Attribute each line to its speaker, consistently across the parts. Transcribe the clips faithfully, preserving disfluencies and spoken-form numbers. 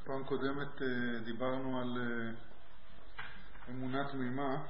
Speaker 1: בפעם קודמת דיברנו על אמונה תמימה,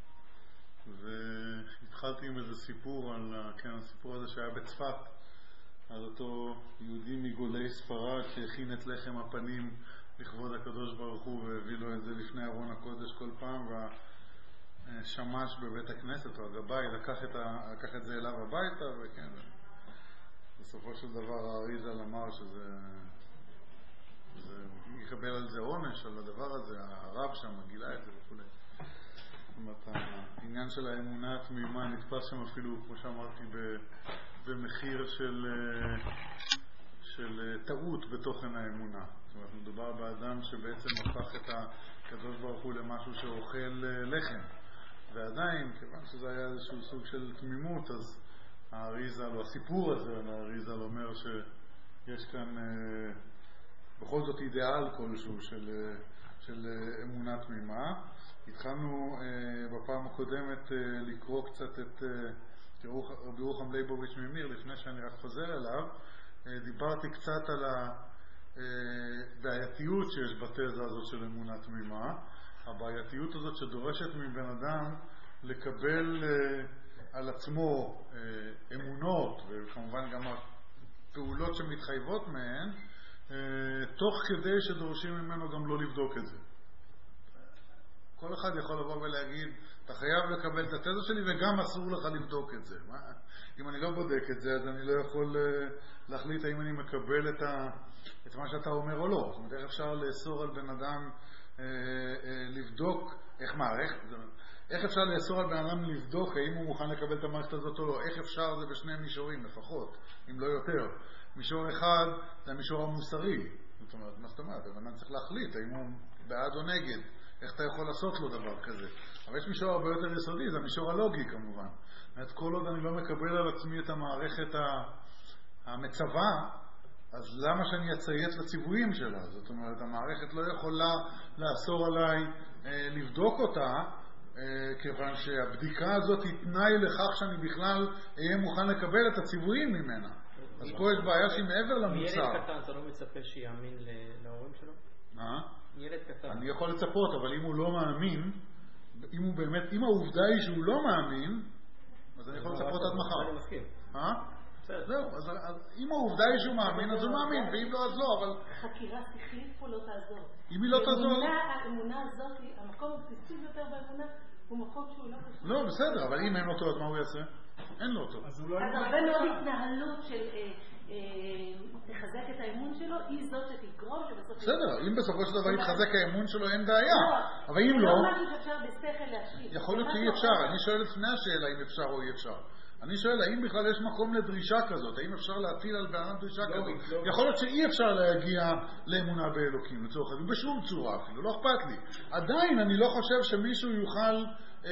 Speaker 1: והתחלתי עם איזה סיפור על, כן, הסיפור הזה שהיה בצפת, על אותו יהודי מגולי ספרד שהכין את לחם הפנים לכבוד הקדוש ברוך הוא והביא לו את זה לפני ארון הקודש כל פעם, והשמש בבית הכנסת או הגבאי לקח את, ה, לקח את זה אליו הביתה, וכן, בסופו של דבר האריזל אמר שזה זה, יקבל על זה עונש, על הדבר הזה, הרב שם גילה את זה וכו'. זאת אומרת, העניין של האמונה התמימה נתפס שם אפילו, כמו שאמרתי, במחיר של, של טעות בתוכן האמונה. זאת אומרת, מדובר באדם שבעצם הפך את הקדוש ברוך הוא למשהו שאוכל לחם. ועדיין, כיוון שזה היה איזשהו סוג של תמימות, אז האריזל, או הסיפור הזה על האריזל אומר שיש כאן בכל זאת אידיאל כלשהו של, של אמונה תמימה. התחלנו uh, בפעם הקודמת uh, לקרוא קצת את uh, רבי רוחם ליבוביץ' ממיר, לפני שאני רק חוזר אליו. Uh, דיברתי קצת על הבעייתיות שיש בתזה הזאת של אמונה תמימה, הבעייתיות הזאת שדורשת מבן אדם לקבל uh, על עצמו uh, אמונות, וכמובן גם הפעולות שמתחייבות מהן, uh, תוך כדי שדורשים ממנו גם לא לבדוק את זה. כל אחד יכול לבוא ולהגיד, אתה חייב לקבל את התזה שלי וגם אסור לך לבדוק את זה. מה? אם אני לא בודק את זה, אז אני לא יכול להחליט האם אני מקבל את, ה, את מה שאתה אומר או לא. זאת אומרת, איך אפשר לאסור על בן אדם אה, אה, לבדוק, איך מערכת, איך אפשר לאסור על בן אדם לבדוק האם הוא מוכן לקבל את המערכת הזאת או לא? איך אפשר זה בשני מישורים לפחות, אם לא יותר. מישור אחד זה המישור המוסרי. זאת אומרת, מה זאת אומרת? בן אדם צריך להחליט האם הוא בעד או נגד. איך אתה יכול לעשות לו דבר כזה? אבל יש מישור הרבה יותר יסודי, זה המישור הלוגי כמובן. זאת כל עוד אני לא מקבל על עצמי את המערכת המצווה, אז למה שאני אציית לציוויים שלה? זאת אומרת, המערכת לא יכולה לאסור עליי אה, לבדוק אותה, אה, כיוון שהבדיקה הזאת היא תנאי לכך שאני בכלל אהיה מוכן לקבל את הציוויים ממנה. אז פה יש בעיה שהיא מעבר למוצר.
Speaker 2: ילד קטן, אתה לא מצפה שיאמין להורים שלו?
Speaker 1: מה?
Speaker 2: ילד קטן.
Speaker 1: אני יכול לצפות, אבל אם הוא לא מאמין, אם הוא באמת, אם העובדה היא שהוא לא מאמין, אז אני יכול לצפות עד מחר.
Speaker 2: אני מסכים.
Speaker 1: אה? זהו, אז אם העובדה היא שהוא מאמין, אז הוא מאמין, ואם לא, אז לא, אבל...
Speaker 3: החקירה שכלית פה לא תעזור.
Speaker 1: אם היא לא תעזור...
Speaker 3: האמונה הזאת, המקום הבסיסי ביותר באמונה, הוא מקום שהוא לא חשוב.
Speaker 1: לא, בסדר, אבל אם אין אותו, אז מה הוא יעשה? אין לו אותו.
Speaker 3: אז הרבה מאוד התנהלות של תחזק את האמון שלו, היא זאת שתגרום שבסוף...
Speaker 1: בסדר, אם בסופו של דבר יתחזק האמון שלו, אין בעיה. אבל אם לא...
Speaker 3: לא משהו שאפשר בשכל להשלים.
Speaker 1: יכול להיות שאי אפשר. אני שואל לפני השאלה אם אפשר או אי אפשר. אני שואל, האם בכלל יש מקום לדרישה כזאת? האם אפשר להטיל על בעולם דרישה כזאת? יכול להיות שאי אפשר להגיע לאמונה באלוקים, לצורך הזה, בשום צורה אפילו, לא אכפת לי. עדיין אני לא חושב שמישהו יוכל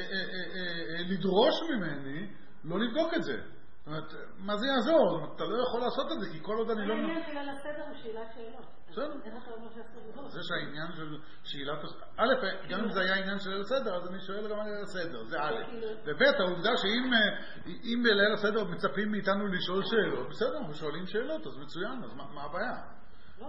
Speaker 1: לדרוש ממני לא לבדוק את זה. זאת אומרת, מה זה יעזור? אתה לא יכול לעשות את זה, כי כל עוד אני לא...
Speaker 3: העניין של הסדר הוא שאלת שאלות.
Speaker 1: בסדר.
Speaker 3: איך אתה אומר שאסור לדרוש?
Speaker 1: זה שהעניין של שאלת... א', גם אם זה היה עניין של ליל הסדר, אז אני שואל גם על ליל הסדר, זה א'. וב', העובדה שאם בליל הסדר מצפים מאיתנו לשאול שאלות, בסדר, אנחנו שואלים שאלות, אז מצוין, אז מה הבעיה?
Speaker 3: לא,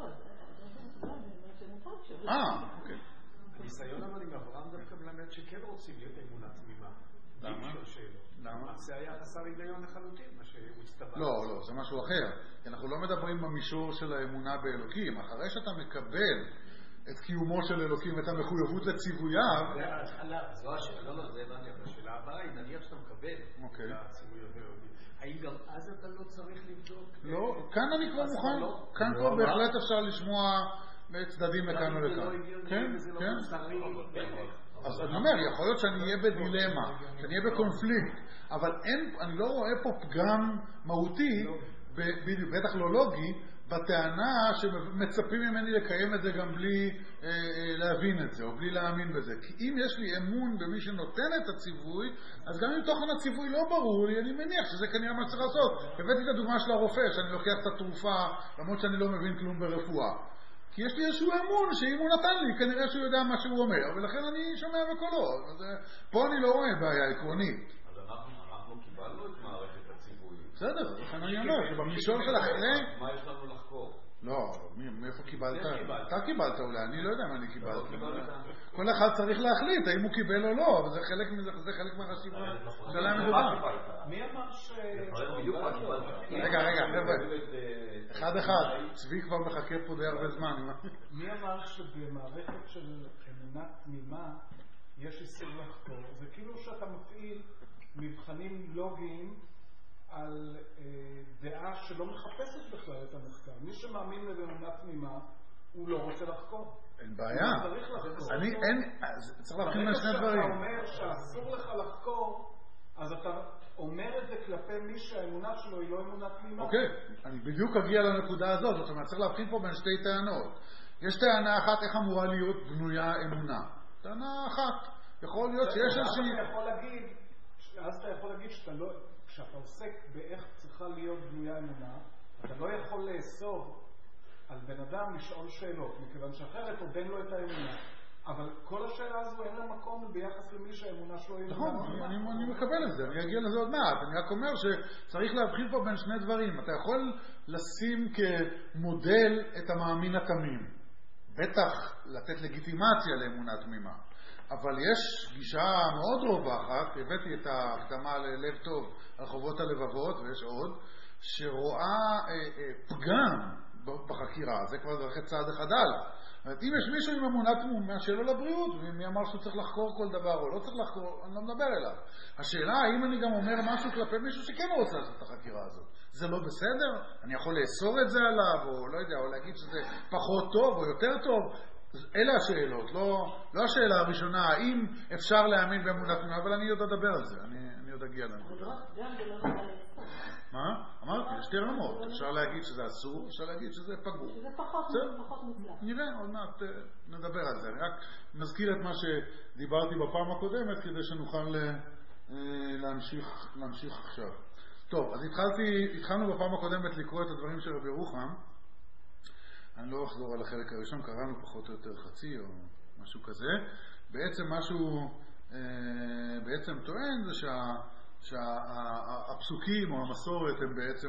Speaker 3: זה מוכן שאלות.
Speaker 1: אה, אוקיי.
Speaker 4: הניסיון אבל עם אברהם דווקא מלמד שכן רוצים להיות אמונה תמימה.
Speaker 1: למה? למה?
Speaker 4: זה היה חסר היגיון לחלוטין, מה שהוא הצטבע.
Speaker 1: לא, לא, זה משהו אחר. כי אנחנו לא מדברים במישור של האמונה באלוקים. אחרי שאתה מקבל את קיומו של אלוקים ואת המחויבות לציווייו...
Speaker 4: אז לא השאלה, לא, לא, זה הבנתי. השאלה הבאה היא, נניח שאתה מקבל את הציווייו באלוקים. האם גם אז אתה לא צריך לבדוק?
Speaker 1: לא, כאן אני כבר מוכן. כאן כבר בהחלט אפשר לשמוע צדדים לכאן ולכאן. כן, כן. אז אני אומר, יכול להיות שאני אהיה בדילמה, שאני אהיה בקונפליקט, אבל אין, אני לא רואה פה פגם מהותי, בטח לא לוגי, בטענה שמצפים ממני לקיים את זה גם בלי אה, אה, להבין את זה, או בלי להאמין בזה. כי אם יש לי אמון במי שנותן את הציווי, אז גם אם תוכן הציווי לא ברור לי, אני מניח שזה כנראה מה שצריך לעשות. הבאתי את הדוגמה של הרופא, שאני לוקח את התרופה, למרות שאני לא מבין כלום ברפואה. כי יש לי איזשהו אמון שאם הוא נתן לי, כנראה שהוא יודע מה שהוא אומר, ולכן אני שומע בקולו. אז פה אני לא רואה בעיה עקרונית.
Speaker 5: אז אנחנו, אנחנו קיבלנו את מערכת הציווי.
Speaker 1: בסדר, לכן אני אומר, שבמישור של אחרי...
Speaker 5: מה יש לנו לחקור?
Speaker 1: לא, מאיפה קיבלת? אתה קיבלת אולי, אני לא יודע מה אני קיבלתי. כל אחד צריך להחליט האם הוא קיבל או לא, וזה חלק מהחשיבה שלהם מדובר.
Speaker 4: מי אמר ש...
Speaker 1: רגע, רגע, חבר'ה. אחד אחד, צבי כבר מחכה פה די הרבה זמן.
Speaker 5: מי אמר שבמערכת של אמונה תמימה יש איסור לחקור? זה כאילו שאתה מפעיל מבחנים לוגיים על אה, דעה שלא מחפשת בכלל את המחקר. מי שמאמין באמונה תמימה, הוא לא רוצה לחקור.
Speaker 1: אין בעיה.
Speaker 5: הוא צריך לחקור.
Speaker 1: אני, אין, צריך להבחין בין שני דברים.
Speaker 5: כשאתה אומר שאסור לך לחקור, אז אתה אומר את זה כלפי מי שהאמונה שלו היא לא אמונה תמימה.
Speaker 1: אוקיי, אני בדיוק אגיע לנקודה הזאת. זאת אומרת, צריך להבחין פה בין שתי טענות. יש טענה אחת, איך אמורה להיות בנויה אמונה. טענה אחת. יכול להיות שיש איזושהי...
Speaker 5: אז אתה יכול להגיד, אז אתה יכול להגיד שאתה לא... כשאתה עוסק באיך צריכה להיות בנויה אמונה, אתה לא יכול לאסור על בן אדם לשאול שאלות, מכיוון שאחרת עוד אין לו את האמונה. אבל כל השאלה הזו אין לה מקום ביחס למי שהאמונה שלו היא...
Speaker 1: נכון, אני, אני מקבל את זה, אני אגיע לזה עוד מעט. אני רק אומר שצריך להבחין פה בין שני דברים. אתה יכול לשים כמודל את המאמין התמים. בטח לתת לגיטימציה לאמונה תמימה. אבל יש גישה מאוד רווחת, הבאתי את ההקדמה ללב טוב על חובות הלבבות, ויש עוד, שרואה אה, אה, פגם בחקירה, זה כבר דרכי צעד אחד הלאה. אם יש מישהו עם אמונה תמימה שלו לבריאות, ומי אמר שהוא צריך לחקור כל דבר או לא צריך לחקור, אני לא מדבר אליו. השאלה, האם אני גם אומר משהו כלפי מישהו שכן רוצה לעשות את החקירה הזאת? זה לא בסדר? אני יכול לאסור את זה עליו, או לא יודע, או להגיד שזה פחות טוב או יותר טוב? אלה השאלות, לא, לא השאלה הראשונה, האם אפשר להאמין באמונה תמימה, אבל אני עוד אדבר על זה, אני, אני עוד אגיע לזה. מה? אמרתי, יש שתי רמות, אפשר להגיד שזה אסור, אפשר להגיד שזה פגור.
Speaker 3: שזה פחות מוצלח.
Speaker 1: נראה, עוד מעט נדבר על זה, אני רק מזכיר את מה שדיברתי בפעם הקודמת, כדי שנוכל להמשיך, להמשיך עכשיו. טוב, אז התחלתי, התחלנו בפעם הקודמת לקרוא את הדברים של רבי ירוחם, אני לא אחזור על החלק הראשון, קראנו פחות או יותר חצי או משהו כזה. בעצם משהו בעצם טוען זה שה, שהפסוקים או המסורת הם בעצם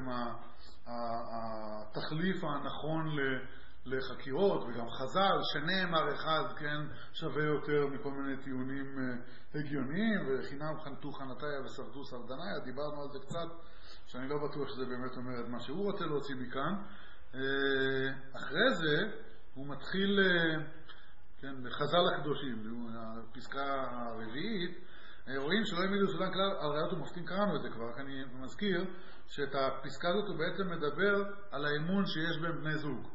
Speaker 1: התחליף הנכון לחקירות, וגם חז"ל שנאמר אחד כן שווה יותר מכל מיני טיעונים הגיוניים, וחינם חנתו חנתיה ושרדו שרדניה. דיברנו על זה קצת, שאני לא בטוח שזה באמת אומר את מה שהוא רוצה להוציא מכאן. אחרי זה הוא מתחיל, כן, בחז"ל הקדושים, הפסקה הרביעית, רואים שלא העמידו סודן כלל על ראיות ומופתים, קראנו את זה כבר, רק אני מזכיר שאת הפסקה הזאת הוא בעצם מדבר על האמון שיש בין בני זוג.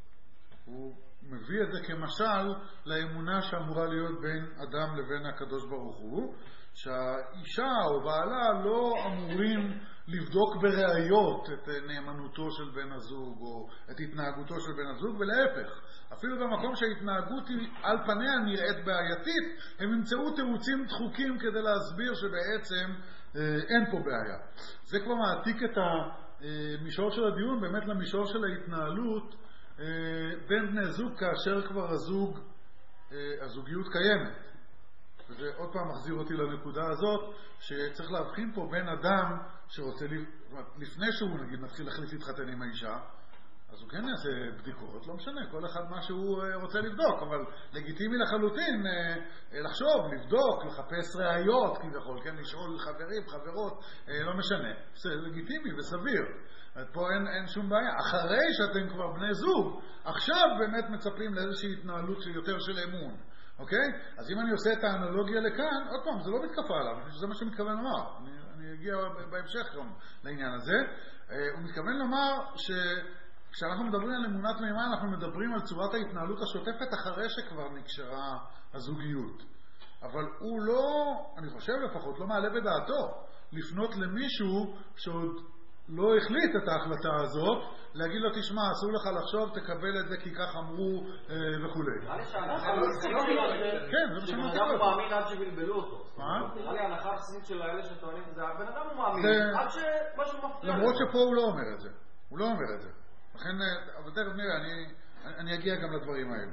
Speaker 1: הוא מביא את זה כמשל לאמונה שאמורה להיות בין אדם לבין הקדוש ברוך הוא, שהאישה או בעלה לא אמורים לבדוק בראיות את נאמנותו של בן הזוג או את התנהגותו של בן הזוג, ולהפך, אפילו במקום שההתנהגות היא על פניה נראית בעייתית, הם ימצאו תירוצים דחוקים כדי להסביר שבעצם אה, אין פה בעיה. זה כבר מעתיק את המישור של הדיון באמת למישור של ההתנהלות אה, בין בני זוג כאשר כבר הזוג, אה, הזוגיות קיימת. וזה עוד פעם מחזיר אותי לנקודה הזאת, שצריך להבחין פה בין אדם שרוצה, לפני שהוא נגיד מתחיל להחליט להתחתן עם האישה, אז הוא כן יעשה בדיקות, לא משנה, כל אחד מה שהוא רוצה לבדוק, אבל לגיטימי לחלוטין לחשוב, לבדוק, לחפש ראיות, כביכול, כן, לשאול חברים, חברות, לא משנה, זה לגיטימי וסביר. פה אין, אין שום בעיה. אחרי שאתם כבר בני זוג, עכשיו באמת מצפים לאיזושהי התנהלות של יותר של אמון. אוקיי? אז אם אני עושה את האנלוגיה לכאן, עוד פעם, זה לא מתקפה עליו, אני חושב שזה מה שמתכוון לומר. אני, אני אגיע בהמשך גם לעניין הזה. הוא מתכוון לומר שכשאנחנו מדברים על אמונה תמימה, אנחנו מדברים על צורת ההתנהלות השוטפת אחרי שכבר נקשרה הזוגיות. אבל הוא לא, אני חושב לפחות, לא מעלה בדעתו לפנות למישהו שעוד לא החליט את ההחלטה הזאת, להגיד לו, תשמע, אסור לך לחשוב, תקבל את זה כי כך אמרו וכו'.
Speaker 4: נראה לי שההנחה הבסיסית שלו זה...
Speaker 1: כן, זה מה שאני
Speaker 4: שבן אדם הוא מאמין עד שבלבלו אותו.
Speaker 1: מה?
Speaker 4: נראה לי ההנחה הבסיסית של האלה שטוענים את זה, הבן אדם הוא מאמין עד שמשהו מפריע.
Speaker 1: למרות שפה הוא לא אומר את זה. הוא לא אומר את זה. לכן, אבל תכף נראה, אני אגיע גם לדברים האלה.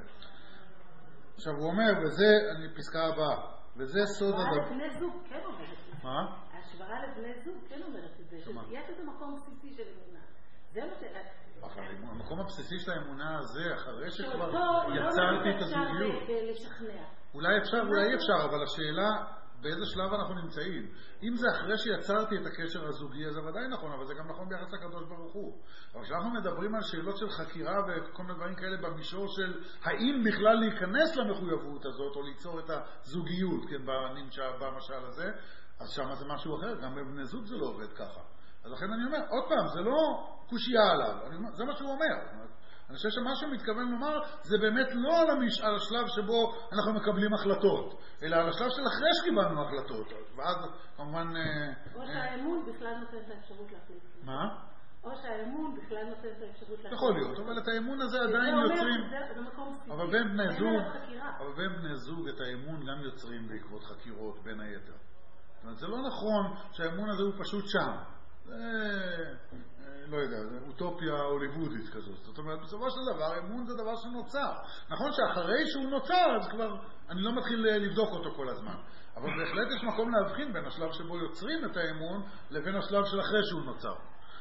Speaker 1: עכשיו, הוא אומר, וזה, אני פסקה הבאה, וזה סוד הדבר.
Speaker 3: השוואה לבני זוג כן אומרת את זה.
Speaker 1: מה?
Speaker 3: השוואה לבני זוג כן אומרת את זה. יש איזה מקום בסיסי של אמונה. זה מה ש...
Speaker 1: אבל המקום הבסיסי של האמונה הזה, אחרי שכבר יצרתי את הזוגיות. אולי אפשר, אולי אפשר, אבל השאלה, באיזה שלב אנחנו נמצאים? אם זה אחרי שיצרתי את הקשר הזוגי, זה ודאי נכון, אבל זה גם נכון ביחס לקדוש ברוך הוא. אבל כשאנחנו מדברים על שאלות של חקירה וכל מיני דברים כאלה במישור של האם בכלל להיכנס למחויבות הזאת, או ליצור את הזוגיות, כן, במשל הזה, אז שם זה משהו אחר, גם בבני זוג זה לא עובד ככה. אז לכן אני אומר, עוד פעם, זה לא קושייה עליו, אני אומר, זה מה שהוא אומר. אני חושב שמה שהוא מתכוון לומר, זה באמת לא על, המש... על השלב שבו אנחנו מקבלים החלטות, אלא על השלב של אחרי שקיבלנו החלטות. ואז כמובן...
Speaker 3: או שהאמון בכלל נותן את האפשרות להחליט.
Speaker 1: מה?
Speaker 3: או שהאמון בכלל נותן את האפשרות להחליט.
Speaker 1: יכול להיות, אבל את האמון הזה עדיין יוצרים...
Speaker 3: זה מקום ספציפי.
Speaker 1: אבל בין בני זוג, אבל בין בני זוג את האמון גם יוצרים בעקבות חקירות, בין היתר. זאת אומרת, זה לא נכון שהאמון הזה הוא פשוט שם. זה... לא יודע, זה אוטופיה הוליוודית כזאת. זאת אומרת, בסופו של דבר, אמון זה דבר שנוצר. נכון שאחרי שהוא נוצר, אז כבר אני לא מתחיל לבדוק אותו כל הזמן. אבל בהחלט יש מקום להבחין בין השלב שבו יוצרים את האמון לבין השלב של אחרי שהוא נוצר.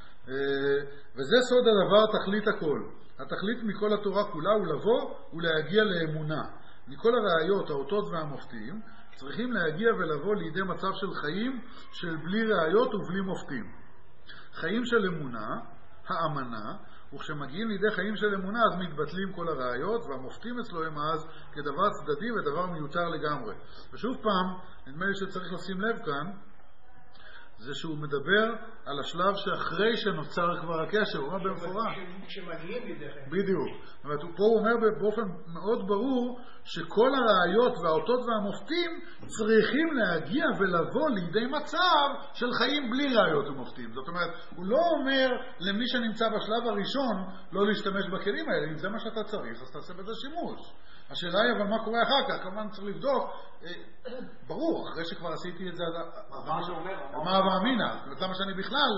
Speaker 1: וזה סוד הדבר, תכלית הכל. התכלית מכל התורה כולה הוא לבוא ולהגיע לאמונה. מכל הראיות, האותות והמופתים, צריכים להגיע ולבוא לידי מצב של חיים של בלי ראיות ובלי מופתים. חיים של אמונה, האמנה, וכשמגיעים לידי חיים של אמונה אז מתבטלים כל הראיות, והמופתים אצלו הם אז כדבר צדדי ודבר מיותר לגמרי. ושוב פעם, נדמה לי שצריך לשים לב כאן, זה שהוא מדבר על השלב שאחרי שנוצר כבר הקשר, הוא אומר במפורש.
Speaker 5: כשמגיעים לידי חיים.
Speaker 1: בדיוק. פה הוא אומר באופן מאוד ברור שכל הראיות והאותות והמופתים צריכים להגיע ולבוא לידי מצב של חיים בלי ראיות ומופתים. זאת אומרת, הוא לא אומר למי שנמצא בשלב הראשון לא להשתמש בכלים האלה. אם זה מה שאתה צריך, אז תעשה בזה שימוש. השאלה היא, אבל מה קורה אחר כך? כמובן צריך לבדוק. ברור, אחרי שכבר עשיתי את זה, מה המאמינה? למה שאני בכלל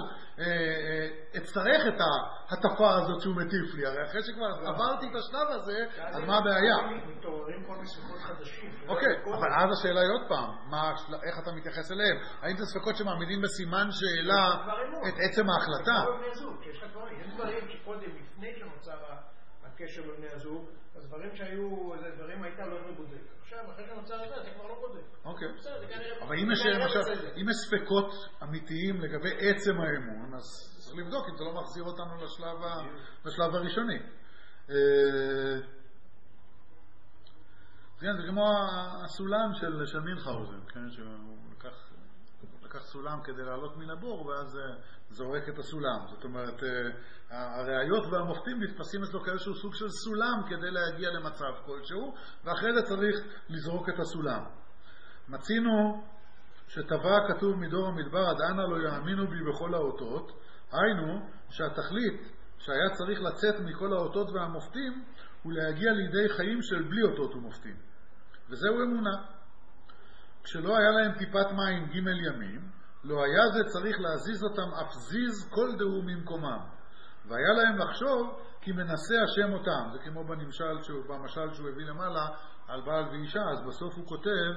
Speaker 1: אצטרך את ההטפה הזאת שהוא מטיף לי? הרי אחרי שכבר עברתי את השלב הזה, אז מה הבעיה?
Speaker 5: מתעוררים כל מיני ספקות חדשים.
Speaker 1: אוקיי, אבל אז השאלה היא עוד פעם, איך אתה מתייחס אליהם? האם זה ספקות שמעמידים בסימן שאלה את עצם ההחלטה?
Speaker 5: יש דברים שקודם, לפני שנוצר הקשר בבני הזוג, אז דברים שהיו, דברים הייתה לא בודק. עכשיו, אחרי שנוצר את זה, אתה כבר לא בודק.
Speaker 1: אוקיי. אבל אם יש ספקות אמיתיים לגבי עצם האמון, אז צריך לבדוק אם זה לא מחזיר אותנו לשלב הראשוני. זה כמו הסולם של מינכהאוזן, שהוא לקח סולם כדי לעלות מן הבור, ואז זורק את הסולם. זאת אומרת, הראיות והמופתים נתפסים אצלו כאיזשהו סוג של סולם כדי להגיע למצב כלשהו, ואחרי זה צריך לזרוק את הסולם. מצינו שטבע כתוב מדור המדבר, עד אנה לא יאמינו בי בכל האותות, היינו שהתכלית שהיה צריך לצאת מכל האותות והמופתים, הוא להגיע לידי חיים של בלי אותות ומופתים. וזהו אמונה. כשלא היה להם טיפת מים ג' ימים, לא היה זה צריך להזיז אותם אף זיז כל דהו ממקומם. והיה להם לחשוב כי מנסה השם אותם. זה כמו במשל שהוא, במשל שהוא הביא למעלה על בעל ואישה, אז בסוף הוא כותב,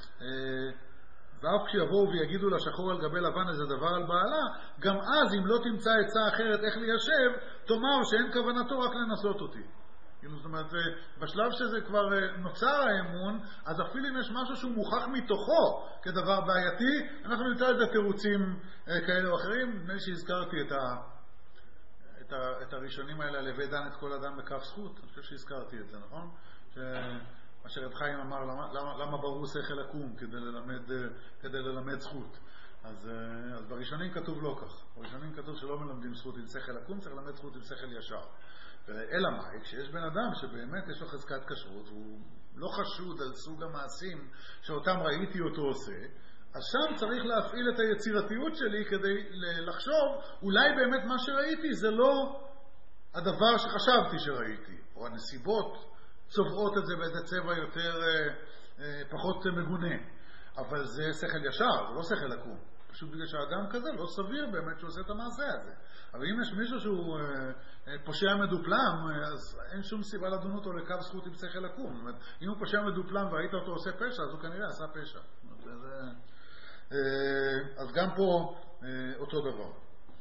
Speaker 1: ואף כשיבואו ויגידו לשחור על גבי לבן איזה דבר על בעלה, גם אז אם לא תמצא עצה אחרת איך ליישב, תאמר שאין כוונתו רק לנסות אותי. זאת אומרת, בשלב שזה כבר נוצר האמון, אז אפילו אם יש משהו שהוא מוכח מתוכו כדבר בעייתי, אנחנו נמצא את זה תירוצים כאלה או אחרים. נדמה לי שהזכרתי את, ה, את, ה, את הראשונים האלה, לבי דן את כל אדם בכף זכות. אני חושב שהזכרתי את זה, נכון? מה שרב חיים אמר, למה, למה, למה ברור שכל עקום כדי ללמד, כדי ללמד זכות? אז, אז בראשונים כתוב לא כך. בראשונים כתוב שלא מלמדים זכות עם שכל עקום, צריך ללמד זכות עם שכל ישר. אלא מה? כשיש בן אדם שבאמת יש לו חזקת כשרות, והוא לא חשוד על סוג המעשים שאותם ראיתי אותו עושה, אז שם צריך להפעיל את היצירתיות שלי כדי לחשוב, אולי באמת מה שראיתי זה לא הדבר שחשבתי שראיתי, או הנסיבות צובעות את זה באיזה צבע יותר, פחות מגונה. אבל זה שכל ישר, זה לא שכל עקום. פשוט בגלל שהאדם כזה לא סביר באמת שהוא עושה את המעשה הזה. אבל אם יש מישהו שהוא פושע מדופלם, אז אין שום סיבה לדון אותו לקו זכות עם שכל עקום. זאת אומרת, אם הוא פושע מדופלם והיית אותו עושה פשע, אז הוא כנראה עשה פשע. אז גם פה אותו דבר.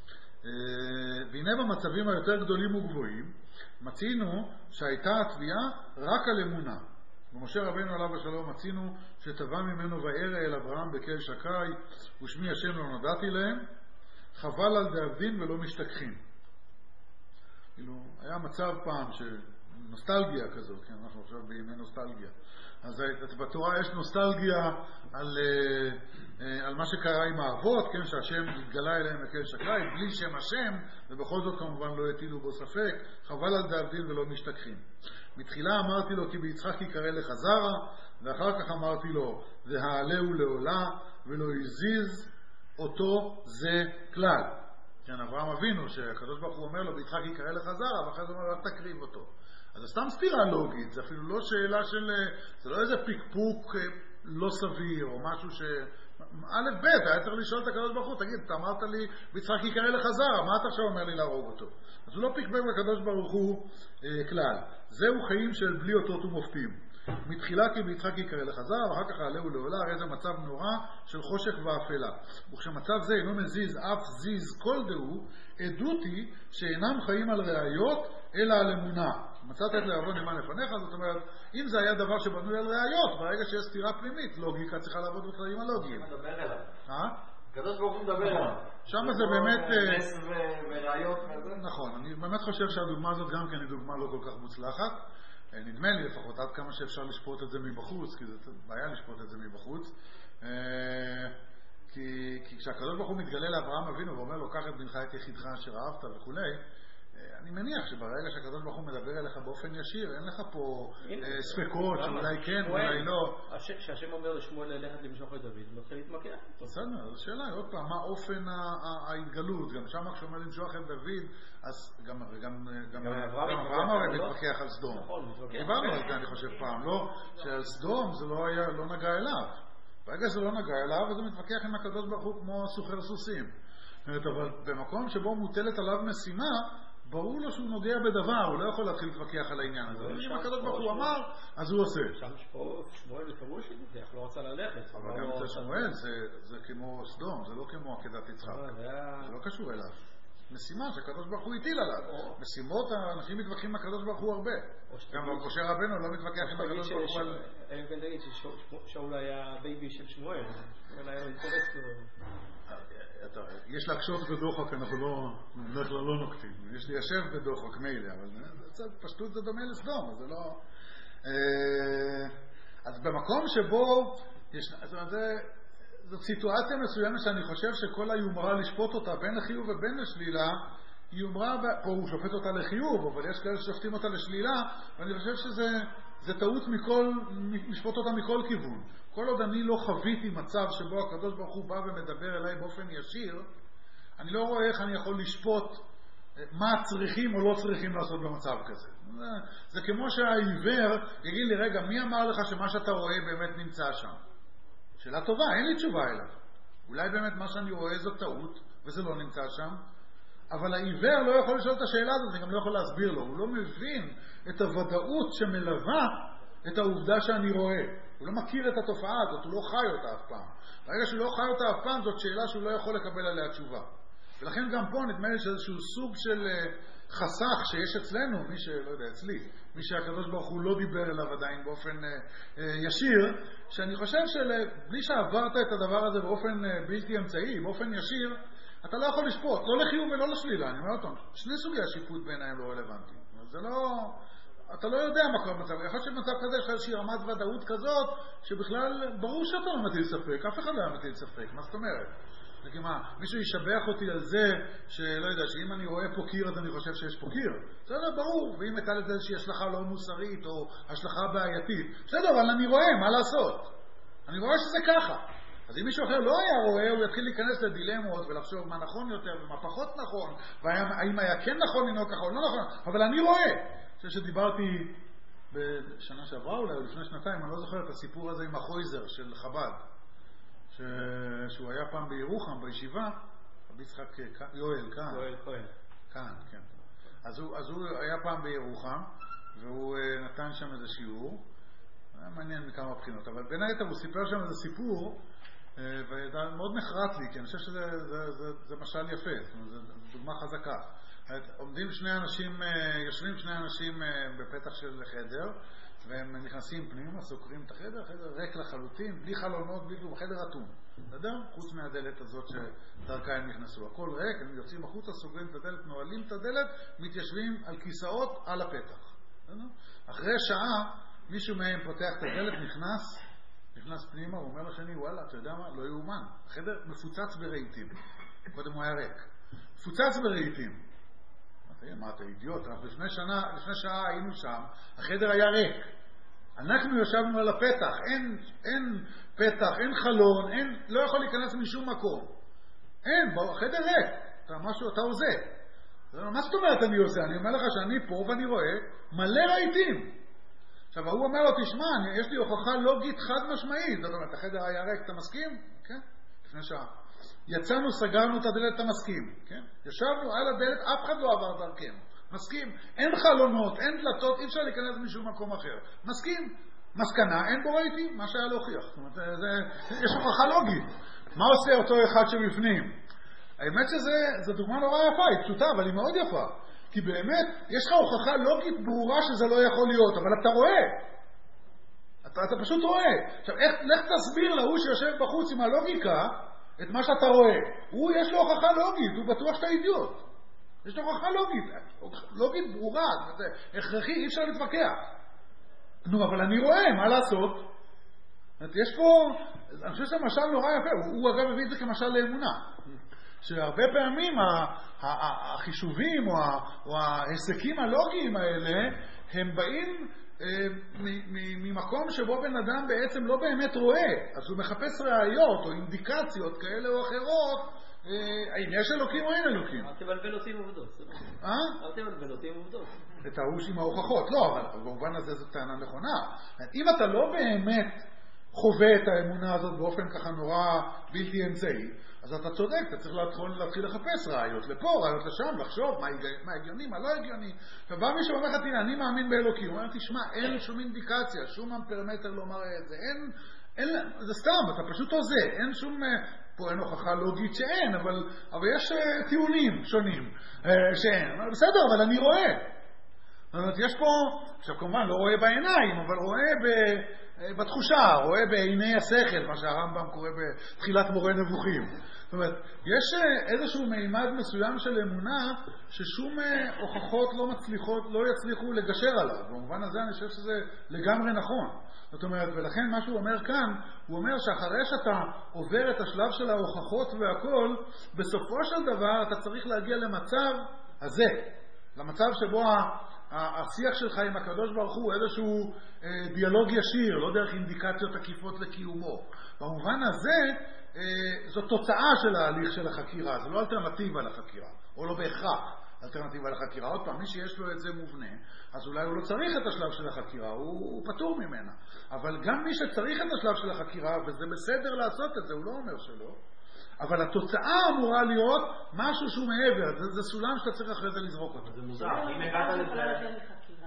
Speaker 1: והנה במצבים היותר גדולים וגבוהים, מצינו שהייתה התביעה רק על אמונה. במשה רבנו עליו השלום מצינו שטבע ממנו וירא אל אברהם בקל שקי ושמי השם לא נודעתי להם, חבל על דאבדין ולא משתכחים. כאילו, היה מצב פעם שנוסטלגיה כזאת, כן, אנחנו עכשיו בימי נוסטלגיה. אז בתורה יש נוסטלגיה על, על מה שקרה עם האבות, כן, שהשם התגלה אליהם בקל שקי, בלי שם השם, ובכל זאת כמובן לא הטילו בו ספק, חבל על דאבדין ולא משתכחים. מתחילה אמרתי לו כי ביצחק יקרא לך זרע, ואחר כך אמרתי לו והעלהו לעולה ולא הזיז אותו זה כלל. כן, אברהם אבינו שהקדוש ברוך הוא אומר לו ביצחק יקרא לך זרע, ואחרי זה אומר לך תקריב אותו. אז זה סתם סתירה לוגית, זה אפילו לא שאלה של, זה לא איזה פיקפוק לא סביר או משהו ש... א' ב', היה צריך לשאול את הקדוש ברוך הוא, תגיד, אתה אמרת לי ביצחק יקרא לך זרע, מה אתה עכשיו אומר לי להרוג אותו? אז הוא לא פיקפק בקדוש ברוך הוא אה, כלל. זהו חיים של בלי אותות ומופתים. מתחילה כי ביצחק יקרא לך זרע, ואחר כך עלהו לעולה, הרי זה מצב נורא של חושך ואפלה. וכשמצב זה אינו מזיז אף זיז כל דהו, עדות היא שאינם חיים על ראיות אלא על אמונה. מצאת את לעבוד נאמן לפניך, זאת אומרת, אם זה היה דבר שבנוי על ראיות, ברגע שיש סתירה פנימית, לוגיקה צריכה לעבוד בכללים הלוגיים.
Speaker 4: מדבר אליו.
Speaker 1: אה?
Speaker 4: הקדוש ברוך הוא מדבר אליו.
Speaker 1: שם זה באמת...
Speaker 4: נס וראיות וזה.
Speaker 1: נכון, אני באמת חושב שהדוגמה הזאת גם כן היא דוגמה לא כל כך מוצלחת. נדמה לי לפחות עד כמה שאפשר לשפוט את זה מבחוץ, כי זה בעיה לשפוט את זה מבחוץ. כי, כי כשהקדוש ברוך הוא מתגלה לאברהם אבינו ואומר לו, קח את בנך את יחידך אשר אהבת וכולי, אני מניח שברגע שהקדוש ברוך הוא מדבר אליך באופן ישיר, אין לך פה ספקות שאולי כן, אולי לא.
Speaker 2: כשהשם אומר לשמואל ללכת למשוך את דוד, הוא מתחיל להתמקח.
Speaker 1: בסדר, זו שאלה, עוד פעם, מה אופן ההתגלות? גם שם כשאומר למשוך את דוד, אז גם אברהם הרי מתווכח על סדום. דיברנו על זה, אני חושב פעם, לא? שעל סדום זה לא נגע אליו. ברגע שזה לא נגע אליו, אז הוא מתווכח עם הקדוש ברוך הוא כמו סוחר סוסים. אבל במקום שבו מוטלת עליו משימה, ברור לו שהוא נוגע בדבר, הוא לא יכול להתחיל להתווכח על העניין הזה. אם הקדוש ברוך הוא אמר, אז הוא עושה.
Speaker 2: שם שמואל בפירוש ידיח, לא רוצה ללכת.
Speaker 1: אבל גם אצל שמואל זה כמו סדום, זה לא כמו עקדת יצחק. זה לא קשור אליו. משימה שהקדוש ברוך הוא הטיל עליו. משימות, האנשים מתווכחים עם הקדוש ברוך הוא הרבה. גם משה רבנו לא מתווכח עם הקדוש ברוך הוא על...
Speaker 2: אני מבין להגיד ששאול היה בייבי של שמואל. אבל היה אינטרס לו...
Speaker 1: יש להקשות בדוחק, אנחנו לא, בדרך כלל לא נוקטים. יש ליישב בדוחק מילא, אבל פשטות זה דומה לסדום, אז זה לא... אז במקום שבו יש... זאת אומרת, זו סיטואציה מסוימת שאני חושב שכל היומרה לשפוט אותה בין לחיוב ובין לשלילה, היא יומרה, פה הוא שופט אותה לחיוב, אבל יש כאלה ששופטים אותה לשלילה, ואני חושב שזה זה טעות מכל, לשפוט אותה מכל כיוון. כל עוד אני לא חוויתי מצב שבו הקדוש ברוך הוא בא ומדבר אליי באופן ישיר, אני לא רואה איך אני יכול לשפוט מה צריכים או לא צריכים לעשות במצב כזה. זה, זה כמו שהעיוור יגיד לי, רגע, מי אמר לך שמה שאתה רואה באמת נמצא שם? שאלה טובה, אין לי תשובה אליו. אולי באמת מה שאני רואה זו טעות, וזה לא נמצא שם, אבל העיוור לא יכול לשאול את השאלה הזאת, אני גם לא יכול להסביר לו. הוא לא מבין את הוודאות שמלווה את העובדה שאני רואה. הוא לא מכיר את התופעה הזאת, הוא לא חי אותה אף פעם. ברגע שהוא לא חי אותה אף פעם, זאת שאלה שהוא לא יכול לקבל עליה תשובה. ולכן גם פה נדמה לי שאיזשהו סוג של חסך שיש אצלנו, מי שלא יודע, אצלי, מי שהקדוש ברוך הוא לא דיבר אליו עדיין באופן ישיר, שאני חושב שבלי שעברת את הדבר הזה באופן בלתי אמצעי, באופן ישיר, אתה לא יכול לשפוט, לא לחיוב ולא לשלילה. אני אומר אותם, שני סוגי השיפוט בעיניהם לא רלוונטיים. זה לא... אתה לא יודע מה קורה במצב. יכול להיות שבמצב כזה יש לך איזושהי רמת ודאות כזאת, שבכלל ברור שאתה לא מטיל ספק, אף אחד לא מטיל ספק. מה זאת אומרת? זה מה, מישהו ישבח אותי על זה, שלא יודע, שאם אני רואה פה קיר אז אני חושב שיש פה קיר. זה לא ברור, ואם הייתה לזה איזושהי השלכה לא מוסרית או השלכה בעייתית. בסדר, אבל אני רואה, מה לעשות? אני רואה שזה ככה. אז אם מישהו אחר לא היה רואה, הוא יתחיל להיכנס לדילמות ולחשוב מה נכון יותר ומה פחות נכון, והאם היה כן נכון לנהוג ככה או לא נכון, אבל אני רואה. אני חושב שדיברתי בשנה שעברה אולי, או לפני שנתיים, אני לא זוכר את הסיפור הזה עם החויזר של חב"ד, ש... שהוא היה פעם בירוחם, בישיבה, רבי יצחק יואל, כאן.
Speaker 2: יואל כהן.
Speaker 1: כאן, כן. אז הוא, אז הוא היה פעם בירוחם, והוא נתן שם איזה שיעור, היה מעניין מכמה בחינות, אבל בין היתר הוא סיפר שם איזה סיפור, ומאוד נחרט לי, כי אני חושב שזה זה, זה, זה משל יפה, זאת אומרת, זו דוגמה חזקה. עומדים שני אנשים, יושבים שני אנשים בפתח של חדר, והם נכנסים פנימה, סוקרים את החדר, חדר ריק לחלוטין, בלי חלונות, בלי כלום, חדר אטום. בסדר? חוץ מהדלת הזאת שדרכה הם נכנסו. הכל ריק, הם יוצאים החוצה, סוגרים את הדלת, נועלים את הדלת, מתיישבים על כיסאות על הפתח. בסדר? אחרי שעה, מישהו מהם פותח את הדלת, נכנס, נכנס פנימה, הוא אומר לשני, וואלה, אתה יודע מה? לא יאומן. החדר מפוצץ ברהיטים. קודם הוא היה ריק. מפוצץ ברהיטים. מה אתה אידיוט? אנחנו לפני שנה, לפני שעה היינו שם, החדר היה ריק. אנחנו ישבנו על הפתח, אין, אין פתח, אין חלון, אין, לא יכול להיכנס משום מקום. אין, החדר ריק. אתה משהו, אתה עושה. מה זאת אומרת אני עושה? אני אומר לך שאני פה ואני רואה מלא רהיטים. עכשיו, הוא אומר לו, תשמע, יש לי הוכחה לוגית חד משמעית. זאת אומרת, החדר היה ריק, אתה מסכים? כן? לפני שעה. יצאנו, סגרנו את הדלת, אתה מסכים? כן? ישבנו על הדלת, אף אחד לא עבר דרכנו. מסכים? אין חלונות, אין דלתות, אי אפשר להיכנס משום מקום אחר. מסכים? מסקנה, אין בו ראיתי, מה שהיה להוכיח. זאת אומרת, זה, יש הוכחה לוגית. מה עושה אותו אחד שבפנים? האמת שזו דוגמה נורא יפה, היא פשוטה, אבל היא מאוד יפה. כי באמת, יש לך הוכחה לוגית ברורה שזה לא יכול להיות, אבל אתה רואה. אתה, אתה פשוט רואה. עכשיו, איך, לך תסביר להוא שיושב בחוץ עם הלוגיקה, את מה שאתה רואה. הוא, יש לו הוכחה לוגית, הוא בטוח שאתה אידיוט. יש לו הוכחה לוגית. לוגית ברורה, הכרחי, אי אפשר להתווכח. נו, אבל אני רואה, מה לעשות? יש פה, אני חושב שהמשל נורא יפה, הוא, הוא אגב מביא את זה כמשל לאמונה. שהרבה פעמים החישובים או, או ההיסקים הלוגיים האלה, הם באים ממקום שבו בן אדם בעצם לא באמת רואה, אז הוא מחפש ראיות או אינדיקציות כאלה או אחרות, האם יש אלוקים או אין אלוקים.
Speaker 2: אל תבלבל אותי עם עובדות.
Speaker 1: אה?
Speaker 2: אל תבלבל אותי עם עובדות.
Speaker 1: את ההוש עם ההוכחות, לא, אבל במובן הזה זו טענה נכונה. אם אתה לא באמת חווה את האמונה הזאת באופן ככה נורא בלתי אמצעי, אז אתה צודק, אתה צריך להתחיל, להתחיל לחפש ראיות לפה, ראיות לשם, לחשוב מה, מה הגיוני, מה לא הגיוני. ובא מישהו אומר לך, תראה, אני מאמין באלוקים. הוא אומר, תשמע, אין שום אינדיקציה, שום פרמטר לא מראה את זה. אין, אין, זה סתם, אתה פשוט עושה. אין שום, פה אין הוכחה לוגית שאין, אבל, אבל יש uh, טיעונים שונים uh, שאין. בסדר, אבל אני רואה. זאת אומרת, יש פה, עכשיו כמובן לא רואה בעיניים, אבל רואה ב... בתחושה, רואה בעיני השכל, מה שהרמב"ם קורא בתחילת מורה נבוכים. זאת אומרת, יש איזשהו מימד מסוים של אמונה ששום הוכחות לא מצליחות, לא יצליחו לגשר עליו. במובן הזה אני חושב שזה לגמרי נכון. זאת אומרת, ולכן מה שהוא אומר כאן, הוא אומר שאחרי שאתה עובר את השלב של ההוכחות והכל, בסופו של דבר אתה צריך להגיע למצב הזה, למצב שבו השיח שלך עם הקדוש ברוך הוא איזשהו אה, דיאלוג ישיר, לא דרך אינדיקציות עקיפות לקיומו. במובן הזה, אה, זו תוצאה של ההליך של החקירה, זה לא אלטרנטיבה לחקירה, או לא בהכרח אלטרנטיבה לחקירה. עוד פעם, מי שיש לו את זה מובנה, אז אולי הוא לא צריך את השלב של החקירה, הוא, הוא פטור ממנה. אבל גם מי שצריך את השלב של החקירה, וזה בסדר לעשות את זה, הוא לא אומר שלא, אבל התוצאה אמורה להיות משהו שהוא מעבר, זה, זה סולם שאתה צריך אחרי זה לזרוק אותו.
Speaker 2: זה מוזר, אם הגעת לזה...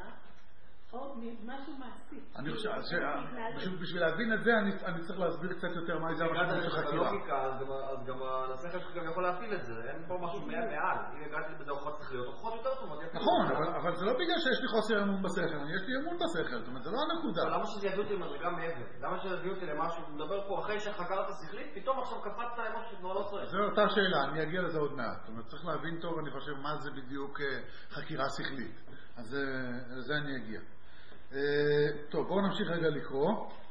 Speaker 3: או משהו מעשי.
Speaker 1: אני חושב, בשביל להבין את זה, אני צריך להסביר קצת יותר מה זה המשמעות של חקירה.
Speaker 4: אז גם השכל שלך גם יכול להפעיל את זה, אין פה משהו מעל. אם הגעתי בזה הוכחות צריך להיות, הוכחות יותר טובות.
Speaker 1: נכון, אבל זה לא בגלל שיש לי חוסר אמון בשכל, יש לי אמון בשכל, זאת אומרת, זה לא הנקודה.
Speaker 4: אבל למה שזה יביא אותי למדרגה מעבר? למה שזה יביא אותי למשהו, מדבר פה אחרי שחקרת השכלית, פתאום עכשיו קפצת למשהו שכבר לא צריך.
Speaker 1: זו אותה שאלה, אני אגיע לזה עוד מעט. זאת אומרת, צריך להבין טוב, אני חושב, מה זה בדיוק חקירה שכלית. אז לזה אני אגיע. טוב, בואו נמשיך רגע לקרוא.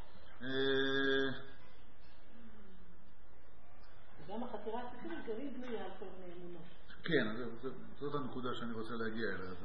Speaker 3: גם החקירה השכלית גרעין בנויה על כל מיני אמונות.
Speaker 1: כן, זאת הנקודה שאני רוצה להגיע אליה.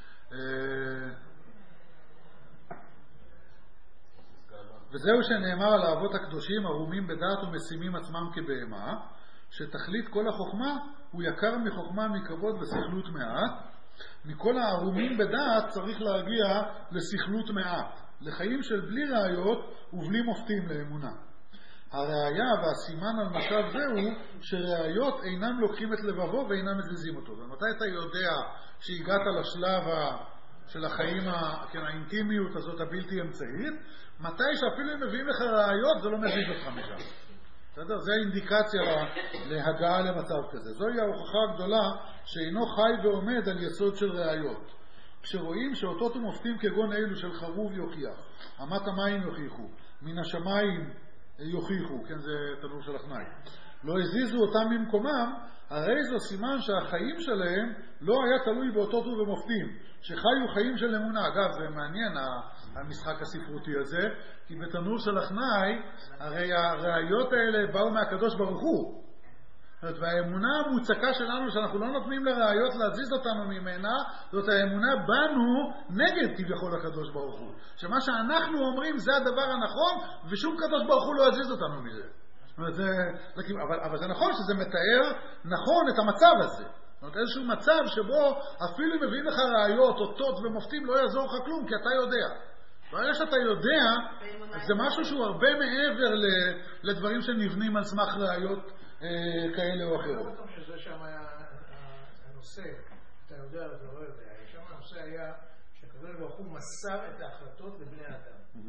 Speaker 1: וזהו שנאמר על האבות הקדושים ערומים בדעת ומשימים עצמם כבהמה, שתכלית כל החוכמה הוא יקר מחוכמה מכבוד וסכלות מעט. מכל הערומים בדעת צריך להגיע לסכלות מעט, לחיים של בלי ראיות ובלי מופתים לאמונה. הראיה והסימן על מצב זהו שראיות אינם לוקחים את לבבו ואינם מזיזים אותו. ומתי אתה יודע שהגעת לשלב של החיים, כן, האינטימיות הזאת הבלתי אמצעית? מתי שאפילו אם מביאים לך ראיות זה לא מזיז אותך משם. בסדר? זה אינדיקציה להגעה למצב כזה. זוהי ההוכחה הגדולה שאינו חי ועומד על יסוד של ראיות. כשרואים שאותות ומופתים כגון אלו של חרוב יוכיח, אמת המים יוכיחו, מן השמיים יוכיחו, כן, זה תנור של הכנאי, לא הזיזו אותם ממקומם, הרי זו סימן שהחיים שלהם לא היה תלוי באותות ובמופתים, שחיו חיים של אמונה. אגב, זה מעניין המשחק הספרותי הזה, כי בתנור של הכנאי, הרי הראיות האלה באו מהקדוש ברוך הוא. והאמונה המוצקה שלנו, שאנחנו לא נותנים לראיות להזיז אותנו ממנה, זאת האמונה בנו נגד כביכול הקדוש ברוך הוא. שמה שאנחנו אומרים זה הדבר הנכון, ושום קדוש ברוך הוא לא יזיז אותנו מזה. זה, אבל, אבל זה נכון שזה מתאר נכון את המצב הזה. זאת אומרת, איזשהו מצב שבו אפילו אם מביאים לך ראיות, אותות ומופתים, לא יעזור לך כלום, כי אתה יודע. ברגע שאתה יודע, זה משהו שהוא הרבה מעבר לדברים שנבנים על סמך ראיות כאלה או אחרות.
Speaker 6: לא בטוח שזה שם היה הנושא, אתה יודע או אתה לא יודע, שם הנושא היה שהקדוש ברוך הוא מסר את ההחלטות לבני האדם.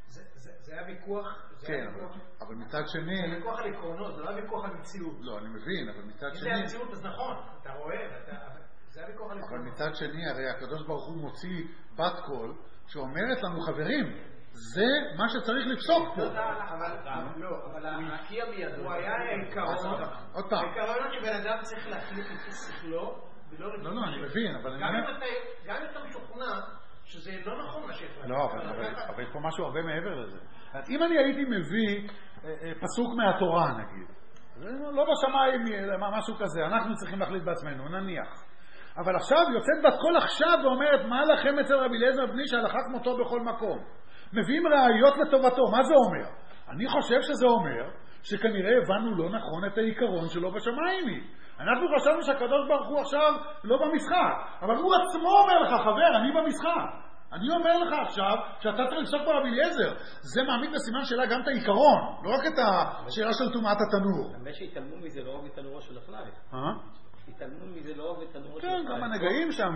Speaker 6: זה היה ויכוח,
Speaker 1: כן, אבל מצד שני...
Speaker 6: זה ויכוח על עקרונות, זה לא היה ויכוח על מציאות.
Speaker 1: לא, אני מבין, אבל מצד שני...
Speaker 6: אם זה היה מציאות, אז נכון, אתה רואה, זה היה ויכוח על עקרונות.
Speaker 1: אבל מצד שני, הרי הקדוש ברוך הוא מוציא בת קול, שאומרת לנו, חברים, זה מה שצריך לפסוק פה.
Speaker 6: לא, אבל הוא היה עיקרון, עיקרון שבן אדם צריך להחליט לפי שכלו,
Speaker 1: לא, לא, אני מבין, אבל...
Speaker 6: גם אם אתה משוכנע שזה לא נכון מה שהחלטת.
Speaker 1: לא, אבל יש פה משהו הרבה מעבר לזה. אם אני הייתי מביא פסוק מהתורה, נגיד, לא בשמיים, משהו כזה, אנחנו צריכים להחליט בעצמנו, נניח. אבל עכשיו יוצאת בת קול עכשיו ואומרת, מה לכם אצל רבי אליעזר בני שהלכה כמותו בכל מקום? מביאים ראיות לטובתו. מה זה אומר? אני חושב שזה אומר שכנראה הבנו לא נכון את העיקרון שלו בשמיים. אנחנו חשבנו שהקדוש ברוך הוא עכשיו לא במשחק, אבל הוא עצמו אומר לך, חבר, אני במשחק. אני אומר לך עכשיו שאתה צריך לפסוק ברבי אליעזר. זה מעמיד בסימן שאלה גם את העיקרון, לא רק את השאלה של טומאת התנור.
Speaker 2: האמת שהתעלמו מזה לא רק בתנורו של הכנאי.
Speaker 1: אה?
Speaker 2: התעלמו מזה לא רק בתנורו של
Speaker 1: הכנאי. כן, גם הנגעים שם.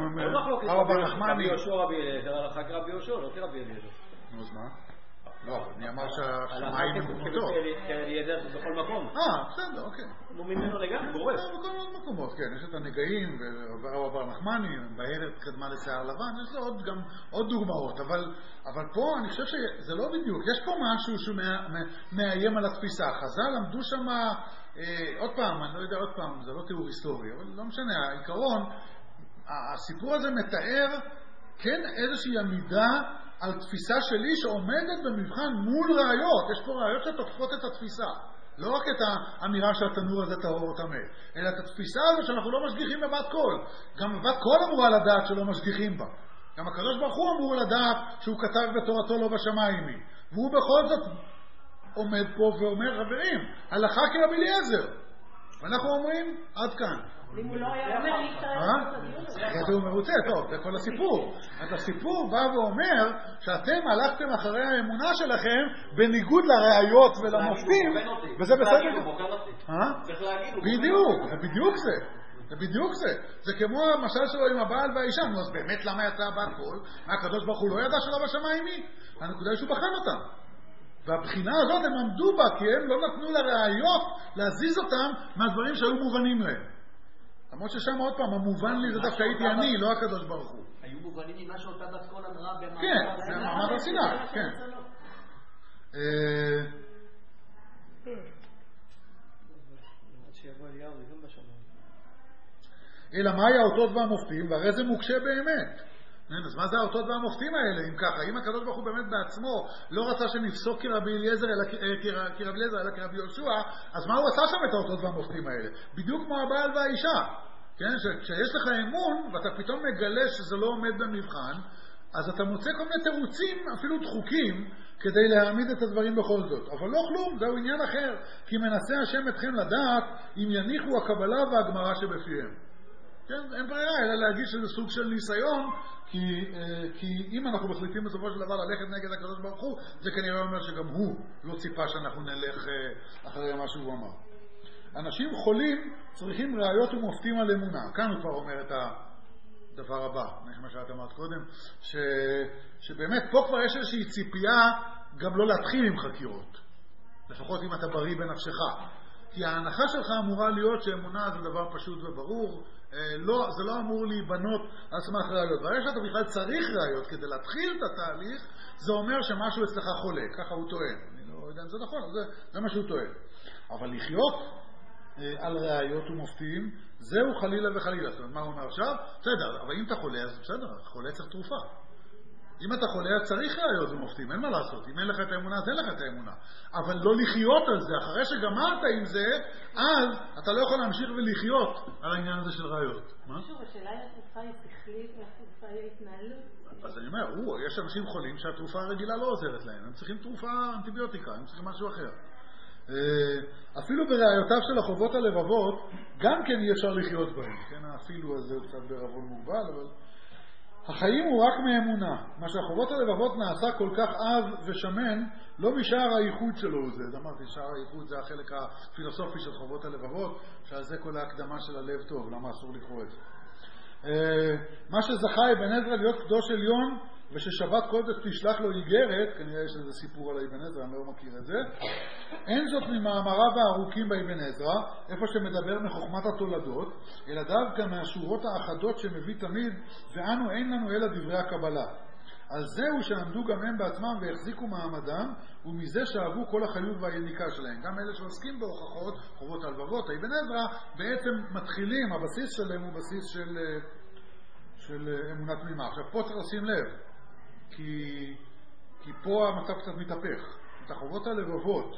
Speaker 2: רבי יהושע, רבי אליעזר, הלכה כרבי יהושע, לא כרבי אליעזר.
Speaker 1: נו, אז מה? לא, אני אמר שהשמיים במקומותו.
Speaker 2: כאליעזר בכל מקום.
Speaker 1: אה, בסדר, אוקיי.
Speaker 2: הוא ממנו לגמרי, גורף.
Speaker 1: בכל מיני מקומות, כן. יש את הנגעים, ורב בר נחמני, בהרת קדמה לשיער לבן, יש לו עוד גם עוד דוגמאות. אבל פה אני חושב שזה לא בדיוק. יש פה משהו שהוא מאיים על התפיסה. חז"ל למדו שם, עוד פעם, אני לא יודע עוד פעם, זה לא תיאור היסטורי, אבל לא משנה, העיקרון, הסיפור הזה מתאר, כן, איזושהי עמידה על תפיסה שלי שעומדת במבחן מול ראיות. יש פה ראיות שתוקפות את התפיסה. לא רק את האמירה שהתנור הזה טהור או טמא, אלא את התפיסה הזאת שאנחנו לא משגיחים בבת קול. גם בבת קול אמורה לדעת שלא משגיחים בה. גם הקדוש ברוך הוא אמור לדעת שהוא כתב בתורתו לא בשמיים. והוא בכל זאת עומד פה ואומר, חברים, הלכה כרבי אליעזר. ואנחנו אומרים, עד כאן.
Speaker 3: אם הוא לא היה אומר להצטרף לדיון הזה.
Speaker 1: זה הוא מרוצה, טוב, זה כל הסיפור. אז הסיפור בא ואומר שאתם הלכתם אחרי האמונה שלכם בניגוד לראיות ולמופתים, וזה בסדר.
Speaker 2: צריך להגיד,
Speaker 1: בדיוק, זה בדיוק זה. זה בדיוק זה. זה כמו המשל שלו עם הבעל והאישה. נו, אז באמת למה יצא הבת קול? הקדוש ברוך הוא לא ידע שלא בשמיים היא. הנקודה היא שהוא בחן אותם. והבחינה הזאת הם עמדו בה, כי הם לא נתנו לראיות להזיז אותם מהדברים שהיו מובנים להם. למרות ששם עוד פעם, המובן לי זה דווקא הייתי אני, לא הקדוש ברוך הוא.
Speaker 4: היו מובנים ממה שאותה בת קול אמרה במעמד...
Speaker 1: כן, במעמד הר סיני, כן. אלא מהי האותות והמופתים, והרי זה מוקשה באמת. אז מה זה האותות והמופתים האלה, אם ככה? אם הקדוש ברוך הוא באמת בעצמו לא רצה שנפסוק כרבי אליעזר אלא כרבי יהושע, אז מה הוא עשה שם את האותות והמופתים האלה? בדיוק כמו הבעל והאישה. כן? שכשיש לך אמון ואתה פתאום מגלה שזה לא עומד במבחן, אז אתה מוצא כל מיני תירוצים, אפילו דחוקים, כדי להעמיד את הדברים בכל זאת. אבל לא כלום, זהו עניין אחר, כי מנסה השם אתכם לדעת אם יניחו הקבלה והגמרא שבפיהם. כן, אין ברירה, אלא להגיד שזה סוג של ניסיון, כי, כי אם אנחנו מחליטים בסופו של דבר ללכת נגד הקדוש ברוך הוא, זה כנראה אומר שגם הוא לא ציפה שאנחנו נלך אחרי מה שהוא אמר. אנשים חולים צריכים ראיות ומופתים על אמונה. כאן הוא כבר אומר את הדבר הבא, מה שאת אמרת קודם, ש, שבאמת פה כבר יש איזושהי ציפייה גם לא להתחיל עם חקירות. לפחות אם אתה בריא בנפשך. כי ההנחה שלך אמורה להיות שאמונה זה דבר פשוט וברור, לא, זה לא אמור להיבנות על סמך ראיות. והרי שאתה בכלל צריך ראיות כדי להתחיל את התהליך, זה אומר שמשהו אצלך חולה, ככה הוא טוען. אני לא יודע אם זה נכון, זה, זה מה שהוא טוען. אבל לחיות על ראיות ומופתים, זהו חלילה וחלילה. זאת אומרת, מה הוא אומר עכשיו? בסדר, אבל אם אתה חולה, אז בסדר, חולה צריך תרופה. אם אתה חולה, צריך ראיות ומופתים, אין מה לעשות. אם אין לך את האמונה, אז אין לך את האמונה. אבל לא לחיות על זה. אחרי שגמרת עם זה, אז אתה לא יכול להמשיך ולחיות על העניין הזה של ראיות. מה?
Speaker 3: שוב, השאלה היא התרופה היא שכלית, איך התרופה היא התנהלות.
Speaker 1: אז אני אומר, הוא, יש אנשים חולים שהתרופה הרגילה לא עוזרת להם. הם צריכים תרופה אנטיביוטיקה, הם צריכים משהו אחר. אפילו בראיותיו של החובות הלבבות, גם כן אי אפשר לחיות בהם. כן, אפילו הזה הוא קצת בערבון מוגבל, אבל החיים הוא רק מאמונה. מה שהחובות הלבבות נעשה כל כך עז ושמן, לא משאר הייחוד שלו זה. אמרתי, שער הייחוד זה החלק הפילוסופי של חובות הלבבות, שעל זה כל ההקדמה של הלב טוב, למה אסור לקרוא את זה. מה שזכה אבן עזרא להיות קדוש עליון, וששבת קודש תשלח לו איגרת, כנראה יש איזה סיפור על אבן עזרא, אני לא מכיר את זה, אין זאת ממאמריו הארוכים באבן עזרא, איפה שמדבר מחוכמת התולדות, אלא דווקא מהשורות האחדות שמביא תמיד, ואנו אין לנו אלא דברי הקבלה. על זהו שעמדו גם הם בעצמם והחזיקו מעמדם, ומזה שאהבו כל החיות והיניקה שלהם. גם אלה שעוסקים בהוכחות, חובות הלבבות, אבן עזרא, בעצם מתחילים, הבסיס שלהם הוא בסיס של, של אמונה תמימה. עכשיו פה צריך לשים לב, כי, כי פה המצב קצת מתהפך. את החובות הלבבות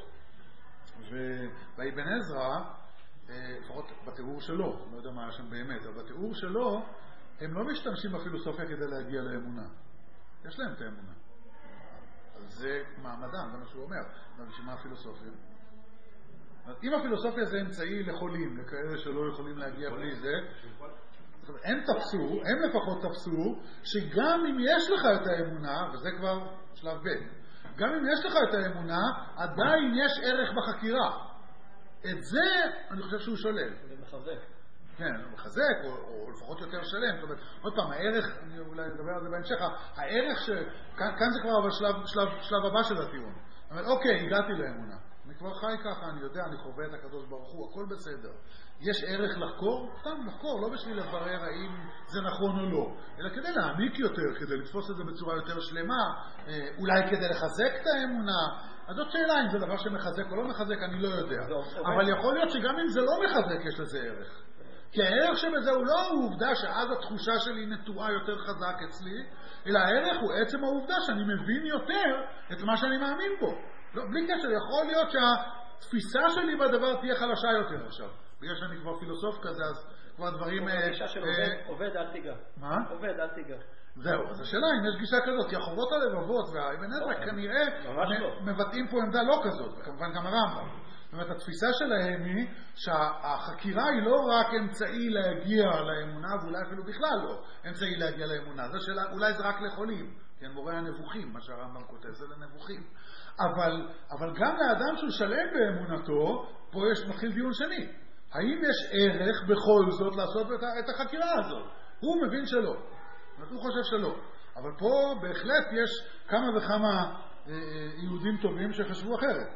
Speaker 1: ובאבן עזרא, לפחות בתיאור שלו, לא יודע מה היה שם באמת, אבל בתיאור שלו, הם לא משתמשים בפילוסופיה כדי להגיע לאמונה. יש להם את האמונה. אז זה מעמדם, זה מה שהוא אומר. אבל מה הפילוסופיה? אם הפילוסופיה זה אמצעי לחולים, לכאלה שלא יכולים להגיע בלי זה, הם תפסו, הם לפחות תפסו, שגם אם יש לך את האמונה, וזה כבר שלב ב', גם אם יש לך את האמונה, עדיין יש ערך בחקירה. את זה אני חושב שהוא שולל.
Speaker 2: זה מחזק.
Speaker 1: כן, הוא מחזק, או, או לפחות יותר שלם. זאת אומרת, עוד פעם, הערך, אני אולי אדבר על זה בהמשך, הערך ש... כאן, כאן זה כבר אבל שלב, שלב, שלב הבא של הטיעון. זאת אומרת, אוקיי, הגעתי לאמונה. אני כבר חי ככה, אני יודע, אני חווה את הקדוש ברוך הוא, הכל בסדר. יש ערך לחקור? סתם לחקור, לא בשביל לברר האם זה נכון או לא, אלא כדי להעמיק יותר, כדי לתפוס את זה בצורה יותר שלמה, אולי כדי לחזק את האמונה. אז זאת שאלה, אם זה דבר שמחזק או לא מחזק, אני לא יודע. אבל יכול להיות שגם אם זה לא מחזק, יש לזה ערך. כי הערך שבזה הוא לא העובדה שאז התחושה שלי נטועה יותר חזק אצלי, אלא הערך הוא עצם העובדה שאני מבין יותר את מה שאני מאמין בו. לא, בלי קשר, יכול להיות שהתפיסה שלי בדבר תהיה חלשה יותר עכשיו. בגלל שאני כבר פילוסוף כזה, אז כבר דברים...
Speaker 2: גישה של עובד, אל תיגע.
Speaker 1: מה?
Speaker 2: עובד, אל תיגע.
Speaker 1: זהו, אז השאלה אם יש גישה כזאת, כי החובות הלבבות והאבן עזרא כנראה מבטאים פה עמדה לא כזאת, וכמובן גם הרמב"ם. זאת אומרת, התפיסה שלהם היא שהחקירה היא לא רק אמצעי להגיע לאמונה, ואולי אפילו בכלל לא אמצעי להגיע לאמונה. זו שאלה, אולי זה רק לחולים, כן, מורה הנבוכים, מה שהרמב"ם כותב, זה לנבוכים. אבל, אבל גם לאדם שהוא שלם באמונתו, פה יש מתחיל דיון שני. האם יש ערך בכל זאת לעשות את החקירה הזאת? הוא מבין שלא. הוא חושב שלא. אבל פה בהחלט יש כמה וכמה יהודים טובים שחשבו אחרת.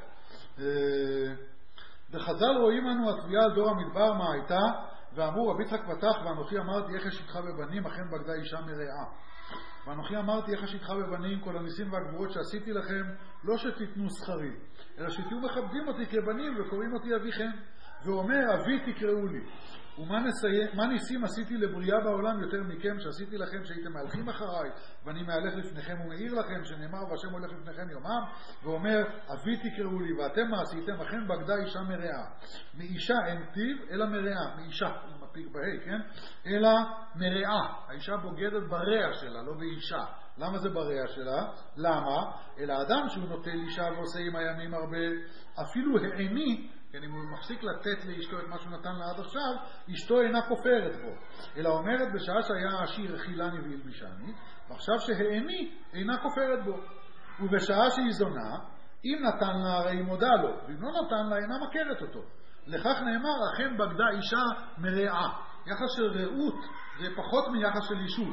Speaker 1: בחז"ל רואים לנו התביעה על דור המדבר מה הייתה, ואמרו רבי יצחק פתח ואנוכי אמרתי איך אשתך בבנים, אכן בגדה אישה מרעה. ואנוכי אמרתי איך אשתך בבנים, כל הניסים והגבורות שעשיתי לכם, לא שתיתנו שכרי, אלא שתהיו מכבדים אותי כבנים וקוראים אותי אביכם. והוא אומר, אבי תקראו לי. ומה נסיים, מה ניסים עשיתי לבריאה בעולם יותר מכם, שעשיתי לכם שהייתם מהלכים אחריי, ואני מהלך לפניכם ומאיר לכם, שנאמר והשם הולך לפניכם יומם, ואומר, אבי תקראו לי, ואתם מה עשיתם, אכן בגדה אישה מרעה. מאישה אין טיב, אלא מרעה. מאישה, מפיק בהי, כן? אלא מרעה. האישה בוגדת ברע שלה, לא באישה. למה זה ברע שלה? למה? אלא אדם שהוא נוטל אישה ועושה עם הימים הרבה, אפילו העני, כן, אם הוא מפסיק לתת לאשתו את מה שהוא נתן לה עד עכשיו, אשתו אינה כופרת בו. אלא אומרת בשעה שהיה עשיר אכילני והלבישני, ועכשיו שהעני אינה כופרת בו. ובשעה שהיא זונה, אם נתן לה הרי מודה לו, ואם לא נתן לה אינה מכרת אותו. לכך נאמר, אכן בגדה אישה מרעה. יחס של רעות זה פחות מיחס של אישות.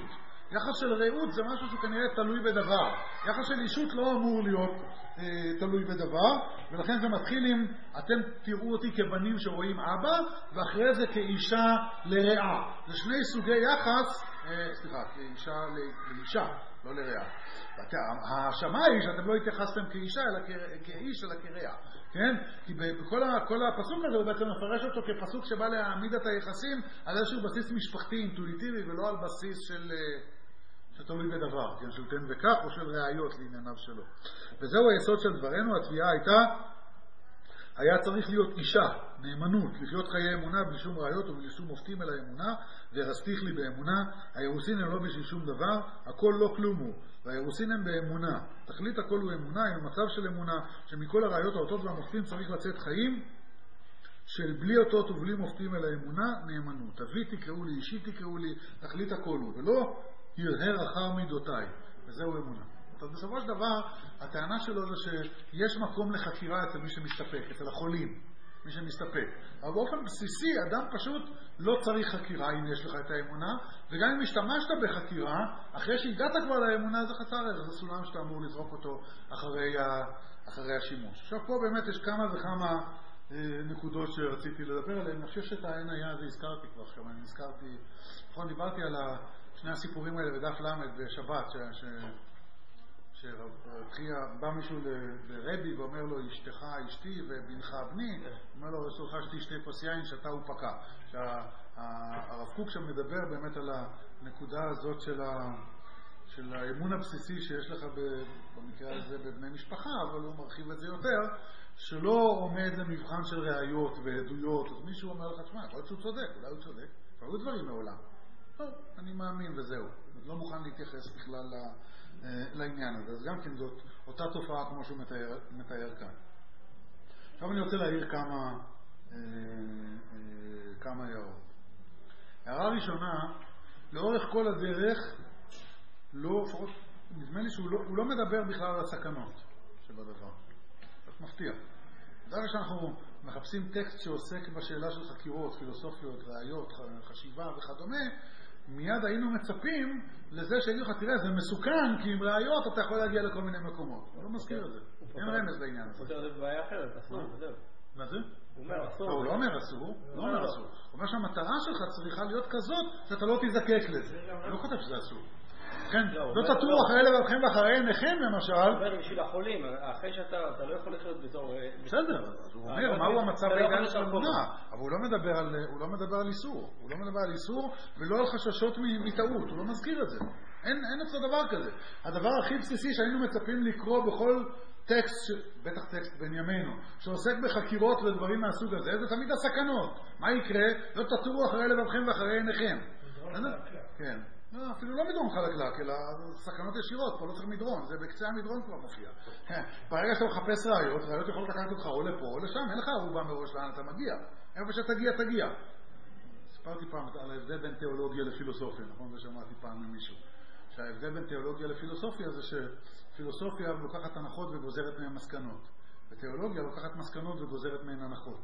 Speaker 1: יחס של רעות זה משהו שכנראה תלוי בדבר. יחס של אישות לא אמור להיות אה, תלוי בדבר, ולכן זה מתחיל עם, אתם תראו אותי כבנים שרואים אבא, ואחרי זה כאישה לרעה. זה שני סוגי יחס, אה, סליחה, כאישה לאישה, לא לרעה. ההאשמה היא שאתם לא התייחסתם כאישה, אלא כאיש, אלא כרעה. כן? כי בכל הפסוק הזה הוא בעצם מפרש אותו כפסוק שבא להעמיד את היחסים על איזשהו בסיס משפחתי אינטואיטיבי ולא על בסיס של שתלוי בדבר, כן? של תן וכך או של ראיות לענייניו שלו. וזהו היסוד של דברנו. התביעה הייתה, היה צריך להיות אישה, נאמנות, לחיות חיי אמונה בלי שום ראיות ובלי שום מופתים אל האמונה, ורסתיך לי באמונה. הירוסין הם לא בשביל שום דבר, הכל לא כלום הוא, והירוסין הם באמונה. תכלית הכל הוא אמונה, עם מצב של אמונה, שמכל הראיות האותות והמופתים צריך לצאת חיים, של בלי אותות ובלי מופתים אל האמונה, נאמנות. אבי תקראו לי, אישי תקראו לי, תכלית הכל הוא, ולא ירהר אחר מידותיי, וזהו אמונה. אז בסופו של דבר, הטענה שלו זה שיש מקום לחקירה אצל מי שמסתפק, אצל החולים, מי שמסתפק. אבל באופן בסיסי, אדם פשוט לא צריך חקירה אם יש לך את האמונה, וגם אם השתמשת בחקירה, אחרי שהגעת כבר לאמונה, זה חסר ערך, זה סולם שאתה אמור לזרוק אותו אחרי, ה, אחרי השימוש. עכשיו פה באמת יש כמה וכמה אה, נקודות שרציתי לדבר עליהן. אני חושב שאת העין היה, זה הזכרתי כבר עכשיו, אני הזכרתי, נכון, דיברתי על שני הסיפורים האלה בדף למד בשבת, ש... ש שבא מישהו לרבי ואומר לו, אשתך אשתי ובנך בני, אומר לו, רצונך שתי שתי כוס יין, שתה ופקע. שהרב קוק שם מדבר באמת על הנקודה הזאת של, ה, של האמון הבסיסי שיש לך במקרה הזה בבני משפחה, אבל הוא מרחיב את זה יותר, שלא עומד למבחן של ראיות ועדויות. אז מישהו אומר לך, תשמע, יכול להיות שהוא צודק, אולי הוא צודק, אבל הוא דברים מעולם. טוב, אני מאמין וזהו. לא מוכן להתייחס בכלל ל... לעניין הזה. אז גם כן זאת אותה תופעה כמו שהוא מתאר, מתאר כאן. עכשיו אני רוצה להעיר כמה אה, אה, כמה הערות. הערה ראשונה, לאורך כל הדרך לא, נדמה לי שהוא לא, הוא לא מדבר בכלל על הסכנות שבדבר. זה מפתיע. דרך שאנחנו מחפשים טקסט שעוסק בשאלה של חקירות, פילוסופיות, ראיות, חשיבה וכדומה, מיד היינו מצפים לזה שיגידו לך, תראה, זה מסוכן, כי עם ראיות אתה יכול להגיע לכל מיני מקומות. הוא לא מזכיר את זה. אין רמז בעניין הזה.
Speaker 2: הוא פותר את זה בבעיה אחרת, אסור, וזהו.
Speaker 1: מה זה?
Speaker 2: הוא אומר אסור.
Speaker 1: הוא לא אומר אסור, לא אומר אסור. הוא אומר שהמטרה שלך צריכה להיות כזאת שאתה לא תזקק לזה. הוא לא כותב שזה אסור. כן, לא תטורו אחרי לבבכם ואחרי עיניכם למשל. הוא
Speaker 2: אומר בשביל החולים, אחרי שאתה לא יכול לחיות בתור...
Speaker 1: בסדר, אז הוא אומר מהו המצב העידן של אמונה, אבל הוא לא מדבר על איסור. הוא לא מדבר על איסור ולא על חששות מטעות, הוא לא מזכיר את זה. אין אצלו דבר כזה. הדבר הכי בסיסי שהיינו מצפים לקרוא בכל טקסט, בטח טקסט בין ימינו, שעוסק בחקירות ודברים מהסוג הזה, זה תמיד הסכנות. מה יקרה? לא תטורו אחרי לבבכם ואחרי עיניכם. כן. לא, אפילו לא מדרון חלקלק, אלא סכנות ישירות, פה לא צריך מדרון, זה בקצה המדרון כבר מופיע. ברגע שאתה מחפש ראיות, ראיות יכולות לקחת אותך או לפה או לשם, אין לך ערובה מראש לאן אתה מגיע. איפה שתגיע, תגיע. ספרתי פעם על ההבדל בין תיאולוגיה לפילוסופיה, נכון? ושמעתי פעם ממישהו. שההבדל בין תיאולוגיה לפילוסופיה זה שפילוסופיה לוקחת הנחות וגוזרת מהן מסקנות. ותיאולוגיה לוקחת מסקנות וגוזרת מהן הנחות.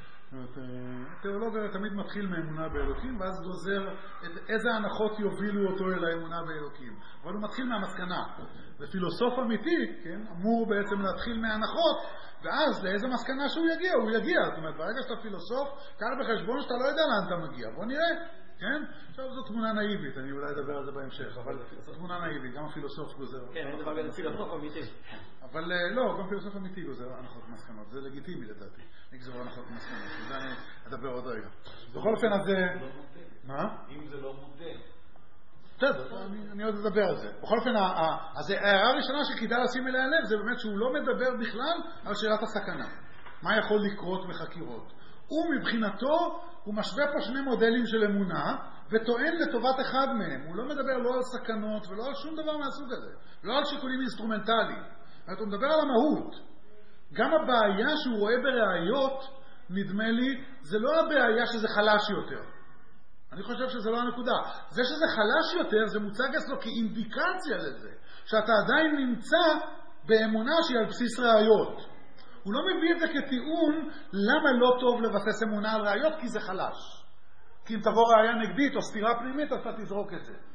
Speaker 1: התיאולוגיה תמיד מתחיל מאמונה באלוקים ואז גוזר את איזה הנחות יובילו אותו אל האמונה באלוקים, אבל הוא מתחיל מהמסקנה. ופילוסוף אמיתי, כן, אמור בעצם להתחיל מההנחות ואז לאיזה מסקנה שהוא יגיע, הוא יגיע. זאת אומרת, ברגע שאתה פילוסוף, קח בחשבון שאתה לא יודע לאן אתה מגיע. בוא נראה, כן? עכשיו זו תמונה נאיבית, אני אולי אדבר על זה בהמשך, אבל זו תמונה נאיבית, גם הפילוסוף גוזר.
Speaker 2: כן, אני מדבר על פילוסוף אמיתי.
Speaker 1: אבל לא, גם פילוסוף אמיתי גוזר הנחות מסקנות, זה לגיטימי לדעתי, לגזור הנחות מסקנות, וזה אני אדבר עוד רגע. בכל אופן, אז... מה?
Speaker 4: אם זה לא מודה.
Speaker 1: בסדר, אני עוד אדבר על זה. בכל אופן, אז ההערה הראשונה שכדאי לשים אליה לב, זה באמת שהוא לא מדבר בכלל על שאלת הסכנה. מה יכול לקרות בחקירות? הוא מבחינתו, הוא משווה פה שני מודלים של אמונה, וטוען לטובת אחד מהם. הוא לא מדבר לא על סכנות ולא על שום דבר מהסוג הזה. לא על שיקולים אינסטרומנטליים. הוא מדבר על המהות. גם הבעיה שהוא רואה בראיות, נדמה לי, זה לא הבעיה שזה חלש יותר. אני חושב שזה לא הנקודה. זה שזה חלש יותר, זה מוצג אצלו כאינדיקציה לזה, שאתה עדיין נמצא באמונה שהיא על בסיס ראיות. הוא לא מביא את זה כטיעון למה לא טוב לבסס אמונה על ראיות, כי זה חלש. כי אם תבוא ראיה נגדית או סתירה פנימית, אז אתה תזרוק את זה.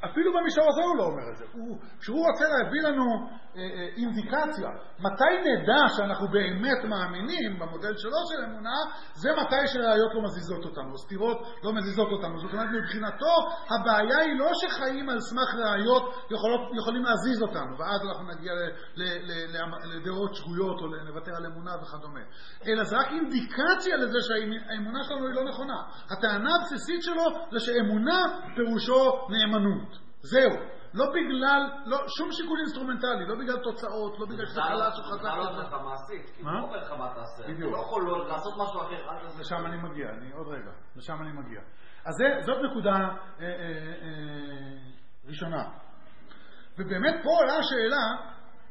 Speaker 1: אפילו במישור הזה הוא לא אומר את זה. הוא, כשהוא רוצה להביא לנו אה, אה, אינדיקציה, מתי נדע שאנחנו באמת מאמינים במודל שלו של אמונה, זה מתי שראיות לא מזיזות אותנו, סתירות לא מזיזות אותנו. זאת אומרת, מבחינתו, הבעיה היא לא שחיים על סמך ראיות יכולות, יכולים להזיז אותנו, ואז אנחנו נגיע ל, ל, ל, ל, לדעות שגויות או לוותר על אמונה וכדומה. אלא זה רק אינדיקציה לזה שהאמונה שלנו היא לא נכונה. הטענה הבסיסית שלו זה שאמונה פירושו נאמנות. זהו. לא בגלל, לא, שום שיקול אינסטרומנטלי, לא בגלל תוצאות, לא בגלל שזה חלש או חזק.
Speaker 7: זה לא לך מעשית, כי הוא אומר לך מה תעשה. אתה לא יכול לעשות משהו אחר.
Speaker 1: לשם אני מגיע, אני עוד רגע, לשם אני מגיע. אז זה, זאת נקודה אה, אה, אה, ראשונה. ובאמת פה עולה השאלה,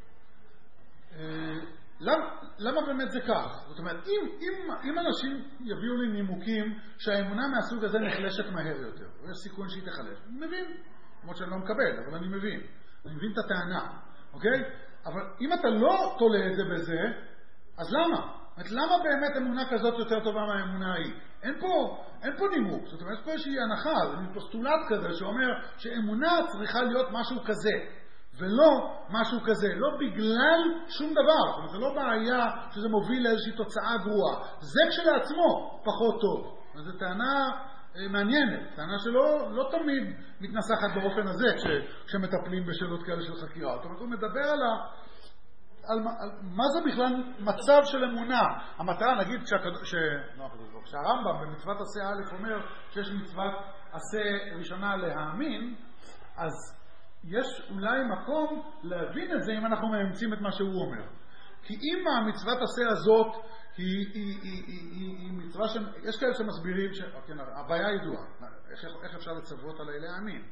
Speaker 1: אה, למה, למה באמת זה כך? זאת אומרת, אם, אם, אם אנשים יביאו לי נימוקים שהאמונה מהסוג הזה נחלשת מהר יותר, יש סיכון שהיא תחלש, אני מבין. כמו שאני לא מקבל, אבל אני מבין. אני מבין את הטענה, אוקיי? אבל אם אתה לא תולה את זה בזה, אז למה? למה באמת אמונה כזאת יותר טובה מהאמונה ההיא? אין פה, אין פה נימוק. זאת אומרת, יש פה איזושהי הנחה, זה פוסטולט כזה שאומר שאמונה צריכה להיות משהו כזה, ולא משהו כזה. לא בגלל שום דבר. זאת אומרת, זה לא בעיה שזה מוביל לאיזושהי תוצאה גרועה. זה כשלעצמו פחות טוב. זו טענה מעניינת, טענה שלא לא תמיד מתנסחת באופן הזה כש, כשמטפלים בשאלות כאלה של חקירה. זאת אומרת, הוא מדבר על, ה, על, על מה זה בכלל מצב של אמונה. המטרה, נגיד, כשהקד... ש... לא, כשהרמב"ם במצוות עשה א' אומר שיש מצוות עשה ראשונה להאמין, אז יש אולי מקום להבין את זה אם אנחנו מאמצים את מה שהוא אומר. כי אם המצוות עשה הזאת היא, היא, היא, היא, היא, היא מצווה ש... יש כאלה שמסבירים ש... כן, הבעיה ידועה. איך, איך אפשר לצוות עליי להאמין?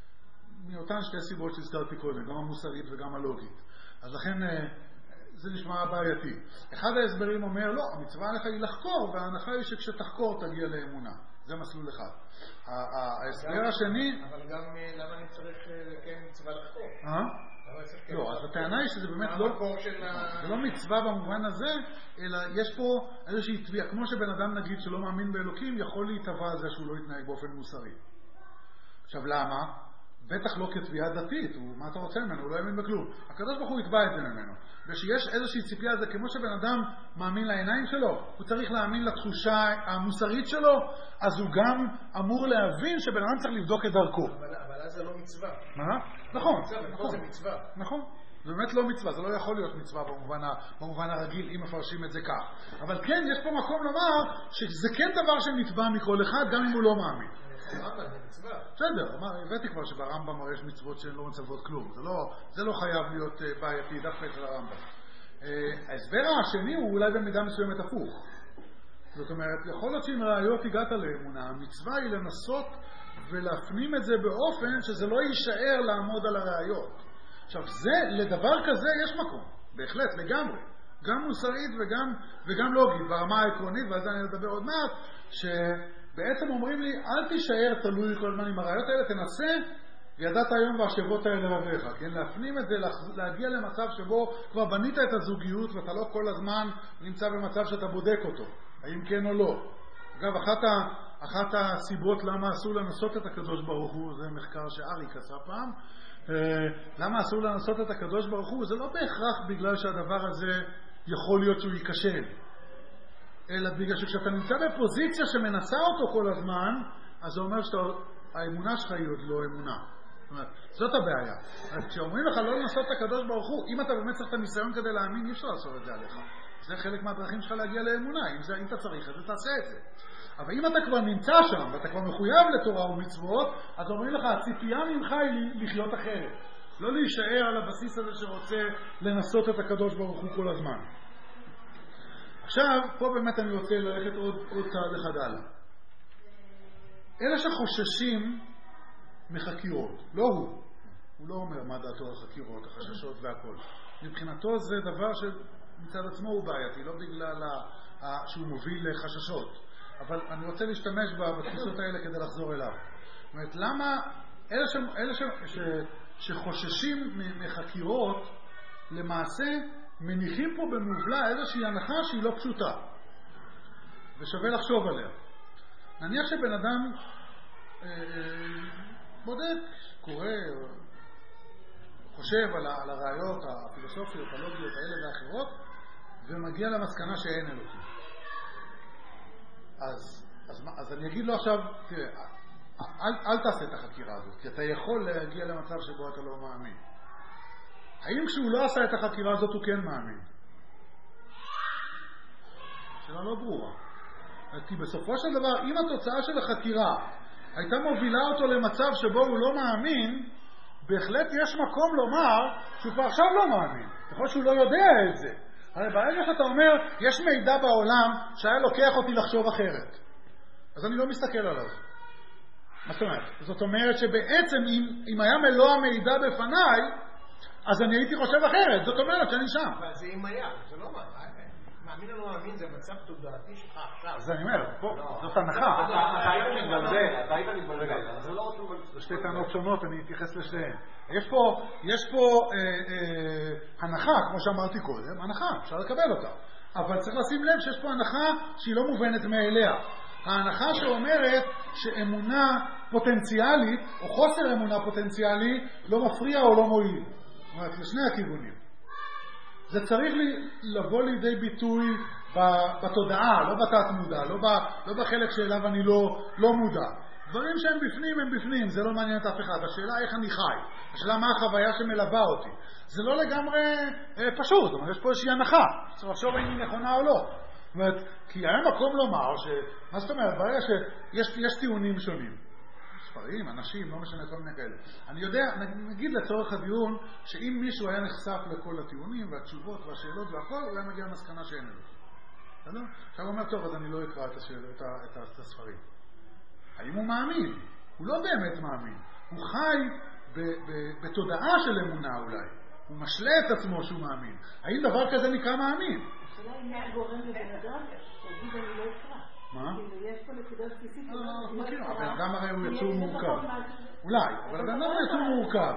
Speaker 1: מאותן שתי סיבות שהזכרתי קודם, גם המוסרית וגם הלוגית. אז לכן זה נשמע בעייתי. אחד ההסברים אומר, לא, המצווה עליך היא לחקור, וההנחה היא שכשתחקור תגיע לאמונה. זה מסלול אחד. ההסבר השני...
Speaker 6: אבל גם למה אני צריך לקיים מצווה לחקור?
Speaker 1: אה? לא, אז הטענה היא שזה באמת לא, זה לא מצווה במובן הזה, אלא יש פה איזושהי תביעה, כמו שבן אדם נגיד שלא מאמין באלוקים, יכול להתבע על זה שהוא לא יתנהג באופן מוסרי. עכשיו למה? בטח לא כתביעה דתית, הוא, מה אתה רוצה ממנו? הוא לא יאמין בכלום. הקדוש ברוך הוא יתבע את זה ממנו. ושיש איזושהי ציפייה על זה, כמו שבן אדם מאמין לעיניים שלו, הוא צריך להאמין לתחושה המוסרית שלו, אז הוא גם אמור להבין שבן אדם צריך לבדוק את דרכו.
Speaker 6: אבל, אבל אז זה לא מצווה.
Speaker 1: מה? נכון.
Speaker 6: מצווה, נכון. זה מצווה.
Speaker 1: נכון. זה באמת לא מצווה, זה לא יכול להיות מצווה במובן, במובן הרגיל, אם מפרשים את זה כך. אבל כן, יש פה מקום לומר שזה כן דבר שנתבע מכל אחד, גם אם הוא לא מאמין. בסדר, הבאתי כבר שברמב"ם יש מצוות שהן לא מצוות כלום. זה לא, זה לא חייב להיות בעייתי דווקא אצל הרמב"ם. ההסבר השני הוא אולי במידה מסוימת הפוך. זאת אומרת, יכול להיות שאם ראיות הגעת לאמונה, המצווה היא לנסות ולהפנים את זה באופן שזה לא יישאר לעמוד על הראיות. עכשיו, זה, לדבר כזה יש מקום, בהחלט, לגמרי. גם מוסרית וגם, וגם לוגית, ברמה העקרונית, ועל זה אני אדבר עוד מעט, שבעצם אומרים לי, אל תישאר תלוי כל הזמן עם הראיות האלה, תנסה, וידעת היום והשבות האלה רביך, כן? להפנים את זה, להגיע למצב שבו כבר בנית את הזוגיות, ואתה לא כל הזמן נמצא במצב שאתה בודק אותו, האם כן או לא. אגב, אחת, ה, אחת הסיבות למה אסור לנסות את הקדוש ברוך הוא, זה מחקר שאריק עשה פעם, למה אסור לנסות את הקדוש ברוך הוא? זה לא בהכרח בגלל שהדבר הזה יכול להיות שהוא ייכשל, אלא בגלל שכשאתה נמצא בפוזיציה שמנסה אותו כל הזמן, אז זה אומר שהאמונה שלך היא עוד לא אמונה. זאת אומרת, זאת הבעיה. אז כשאומרים לך לא לנסות את הקדוש ברוך הוא, אם אתה באמת צריך את הניסיון כדי להאמין, אי אפשר לעשות את זה עליך. זה חלק מהדרכים שלך להגיע לאמונה. אם, זה, אם אתה צריך את זה, תעשה את זה. אבל אם אתה כבר נמצא שם, ואתה כבר מחויב לתורה ומצוות, אז אומרים לך, הציפייה ממך היא לחיות אחרת. לא להישאר על הבסיס הזה שרוצה לנסות את הקדוש ברוך הוא כל הזמן. עכשיו, פה באמת אני רוצה ללכת עוד, עוד צעד אחד הלאה. אלה שחוששים מחקירות, לא הוא. הוא לא אומר מה דעתו על חקירות, החששות והכל. מבחינתו זה דבר שמצד עצמו הוא בעייתי, לא בגלל שהוא מוביל לחששות. אבל אני רוצה להשתמש בתפיסות האלה כדי לחזור אליו. זאת אומרת, למה אלה, ש, אלה ש, ש, שחוששים מחקירות, למעשה מניחים פה במובלע איזושהי הנחה שהיא לא פשוטה. ושווה לחשוב עליה. נניח שבן אדם אה, אה, בודק, קורא, חושב על, על הראיות הפילוסופיות, הלוגיות האלה והאחרות, ומגיע למסקנה שאין אלוקים. אז, אז, אז אני אגיד לו עכשיו, תראה, אל, אל תעשה את החקירה הזאת, כי אתה יכול להגיע למצב שבו אתה לא מאמין. האם כשהוא לא עשה את החקירה הזאת הוא כן מאמין? שאלה לא ברורה. כי בסופו של דבר, אם התוצאה של החקירה הייתה מובילה אותו למצב שבו הוא לא מאמין, בהחלט יש מקום לומר שהוא כבר עכשיו לא מאמין. יכול שהוא לא יודע את זה. הרי ברגע שאתה אומר, יש מידע בעולם שהיה לוקח אותי לחשוב אחרת. אז אני לא מסתכל עליו. מה זאת אומרת? זאת אומרת שבעצם אם, אם היה מלוא המידע בפניי, אז אני הייתי חושב אחרת. זאת אומרת שאני שם.
Speaker 6: אבל זה אם היה, זה לא מה. מאמין או לא מאמין, זה מצב תודעתי שלך עכשיו.
Speaker 1: אז אני אומר, פה, זאת הנחה.
Speaker 7: אתה היית מתבלבל, אתה היית מתבלבל.
Speaker 1: זה שתי טענות שונות, אני אתייחס לשתיהן. יש פה, יש פה הנחה, כמו שאמרתי קודם, הנחה, אפשר לקבל אותה. אבל צריך לשים לב שיש פה הנחה שהיא לא מובנת מאליה. ההנחה שאומרת שאמונה פוטנציאלית, או חוסר אמונה פוטנציאלי, לא מפריע או לא מועיל. זאת אומרת, לשני הכיוונים. זה צריך לבוא לידי ביטוי בתודעה, לא בתת מודע, לא, ב, לא בחלק שאליו אני לא, לא מודע. דברים שהם בפנים הם בפנים, זה לא מעניין את אף אחד. השאלה איך אני חי, השאלה מה החוויה שמלווה אותי. זה לא לגמרי אה, פשוט, זאת אומרת, יש פה איזושהי הנחה, צריך לחשוב אם היא נכונה או לא. זאת אומרת, כי היה מקום לומר, ש... מה זאת אומרת, ברגע שיש יש טיעונים שונים. ספרים, אנשים, לא משנה כל מיני כאלה. אני יודע, נגיד לצורך הדיון, שאם מישהו היה נחשף לכל הטיעונים והתשובות והשאלות והכל, הוא היה מגיע למסקנה שאין אלוקים. בסדר? עכשיו הוא אומר, טוב, אז אני לא אקרא את, השאל, את, ה, את, ה, את הספרים. האם הוא מאמין? הוא לא באמת מאמין. הוא חי ב, ב, בתודעה של אמונה אולי. הוא משלה את עצמו שהוא מאמין. האם דבר כזה נקרא מאמין?
Speaker 3: השאלה אם היה גורם לבן אדם, תגיד אני לא אקרא.
Speaker 1: מה?
Speaker 3: יש פה נקודה בסיסית.
Speaker 1: לא, מכיר, הבן אדם הרי הוא יצור מורכב. אולי, אבל הבן אדם הוא יצור מורכב.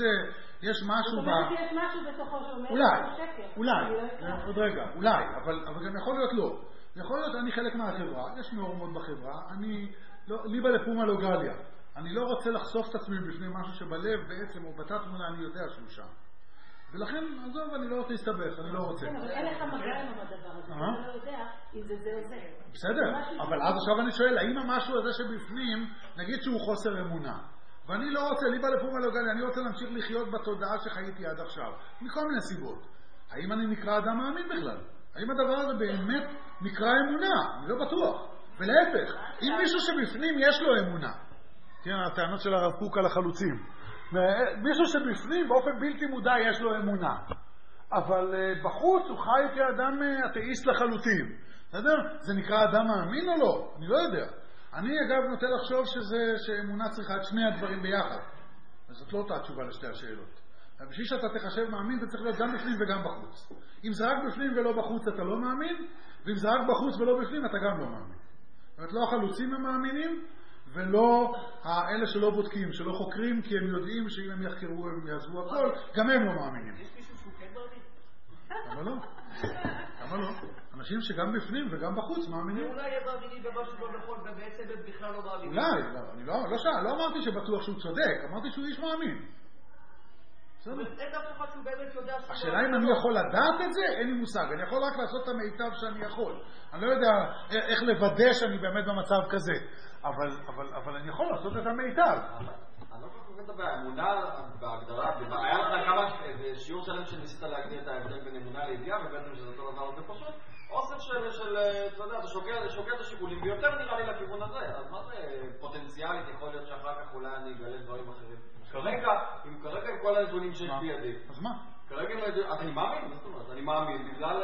Speaker 1: יש משהו ב...
Speaker 3: זאת אומרת שיש משהו בתוכו שאומר...
Speaker 1: אולי, אולי, עוד רגע, אולי, אבל גם יכול להיות לא. יכול להיות, אני חלק מהחברה, יש נורמות בחברה, אני... ליבה לפומה לא גליה. אני לא רוצה לחשוף את עצמי בפני משהו שבלב בעצם, או בתת מולה, אני יודע שהוא שם. ולכן, עזוב, אני לא רוצה להסתבך, אני לא רוצה.
Speaker 3: כן, אבל אין לך מגע עם הדבר הזה, אתה לא יודע אם זה זה או זה.
Speaker 1: בסדר, אבל אז עכשיו אני שואל, האם המשהו הזה שבפנים, נגיד שהוא חוסר אמונה, ואני לא רוצה, ליבה לפומה לא גליה, אני רוצה להמשיך לחיות בתודעה שחייתי עד עכשיו, מכל מיני סיבות. האם אני נקרא אדם מאמין בכלל? האם הדבר הזה באמת נקרא אמונה? אני לא בטוח. ולהפך, אם מישהו שבפנים יש לו אמונה, כן, הטענות של הרב קוק על החלוצים, מישהו שבפנים באופן בלתי מודע יש לו אמונה, אבל בחוץ הוא חי כאדם אתאיסט לחלוטין. בסדר? זה נקרא אדם מאמין או לא? אני לא יודע. אני אגב נוטה לחשוב שזה, שאמונה צריכה את שני הדברים ביחד. זאת לא אותה תשובה לשתי השאלות. בשביל שאתה תחשב מאמין זה צריך להיות גם בפנים וגם בחוץ. אם זה רק בפנים ולא בחוץ אתה לא מאמין, ואם זה רק בחוץ ולא בפנים אתה גם לא מאמין. זאת אומרת, לא החלוצים הם מאמינים, ולא האלה שלא בודקים, שלא חוקרים, כי הם יודעים שאם הם יחקרו הם יעזבו הכל, גם הם לא מאמינים.
Speaker 4: יש מישהו שהוא כן מאמין?
Speaker 1: למה לא? למה לא? אנשים שגם בפנים וגם בחוץ מאמינים.
Speaker 4: אולי יהיה מאמינים במשהו לא נכון, ובעצם הם בכלל לא מאמינים.
Speaker 1: אולי, אני לא, לא שאל, לא אמרתי שבטוח שהוא צודק, אמרתי שהוא איש מאמין.
Speaker 4: אבל אין אף אחד שהוא באמת יודע שהוא...
Speaker 1: השאלה אם אני יכול לדעת את זה, אין לי מושג. אני יכול רק לעשות את המיטב שאני יכול. אני לא יודע איך לוודא שאני באמת במצב כזה. אבל, אבל, אבל אני יכול לעשות את המיטב.
Speaker 7: אני לא כל כך מבין את האמונה בהגדרה. היה לך כמה שיעור שלם שניסית להגדיר את ההבדל בין אמונה לידיעה, ובעצם שזה אותו דבר בפשוט. אוסף של, אתה יודע, זה שוקע את השיקולים, ויותר נראה לי לכיוון הזה. אז מה זה פוטנציאלית? יכול להיות שאחר כך אולי אני אגלה דברים אחרים. כרגע, אם כרגע עם כל הנתונים שיש בידי.
Speaker 1: אז מה?
Speaker 7: כרגע, אז אני מאמין, מה זאת אומרת? אני מאמין בגלל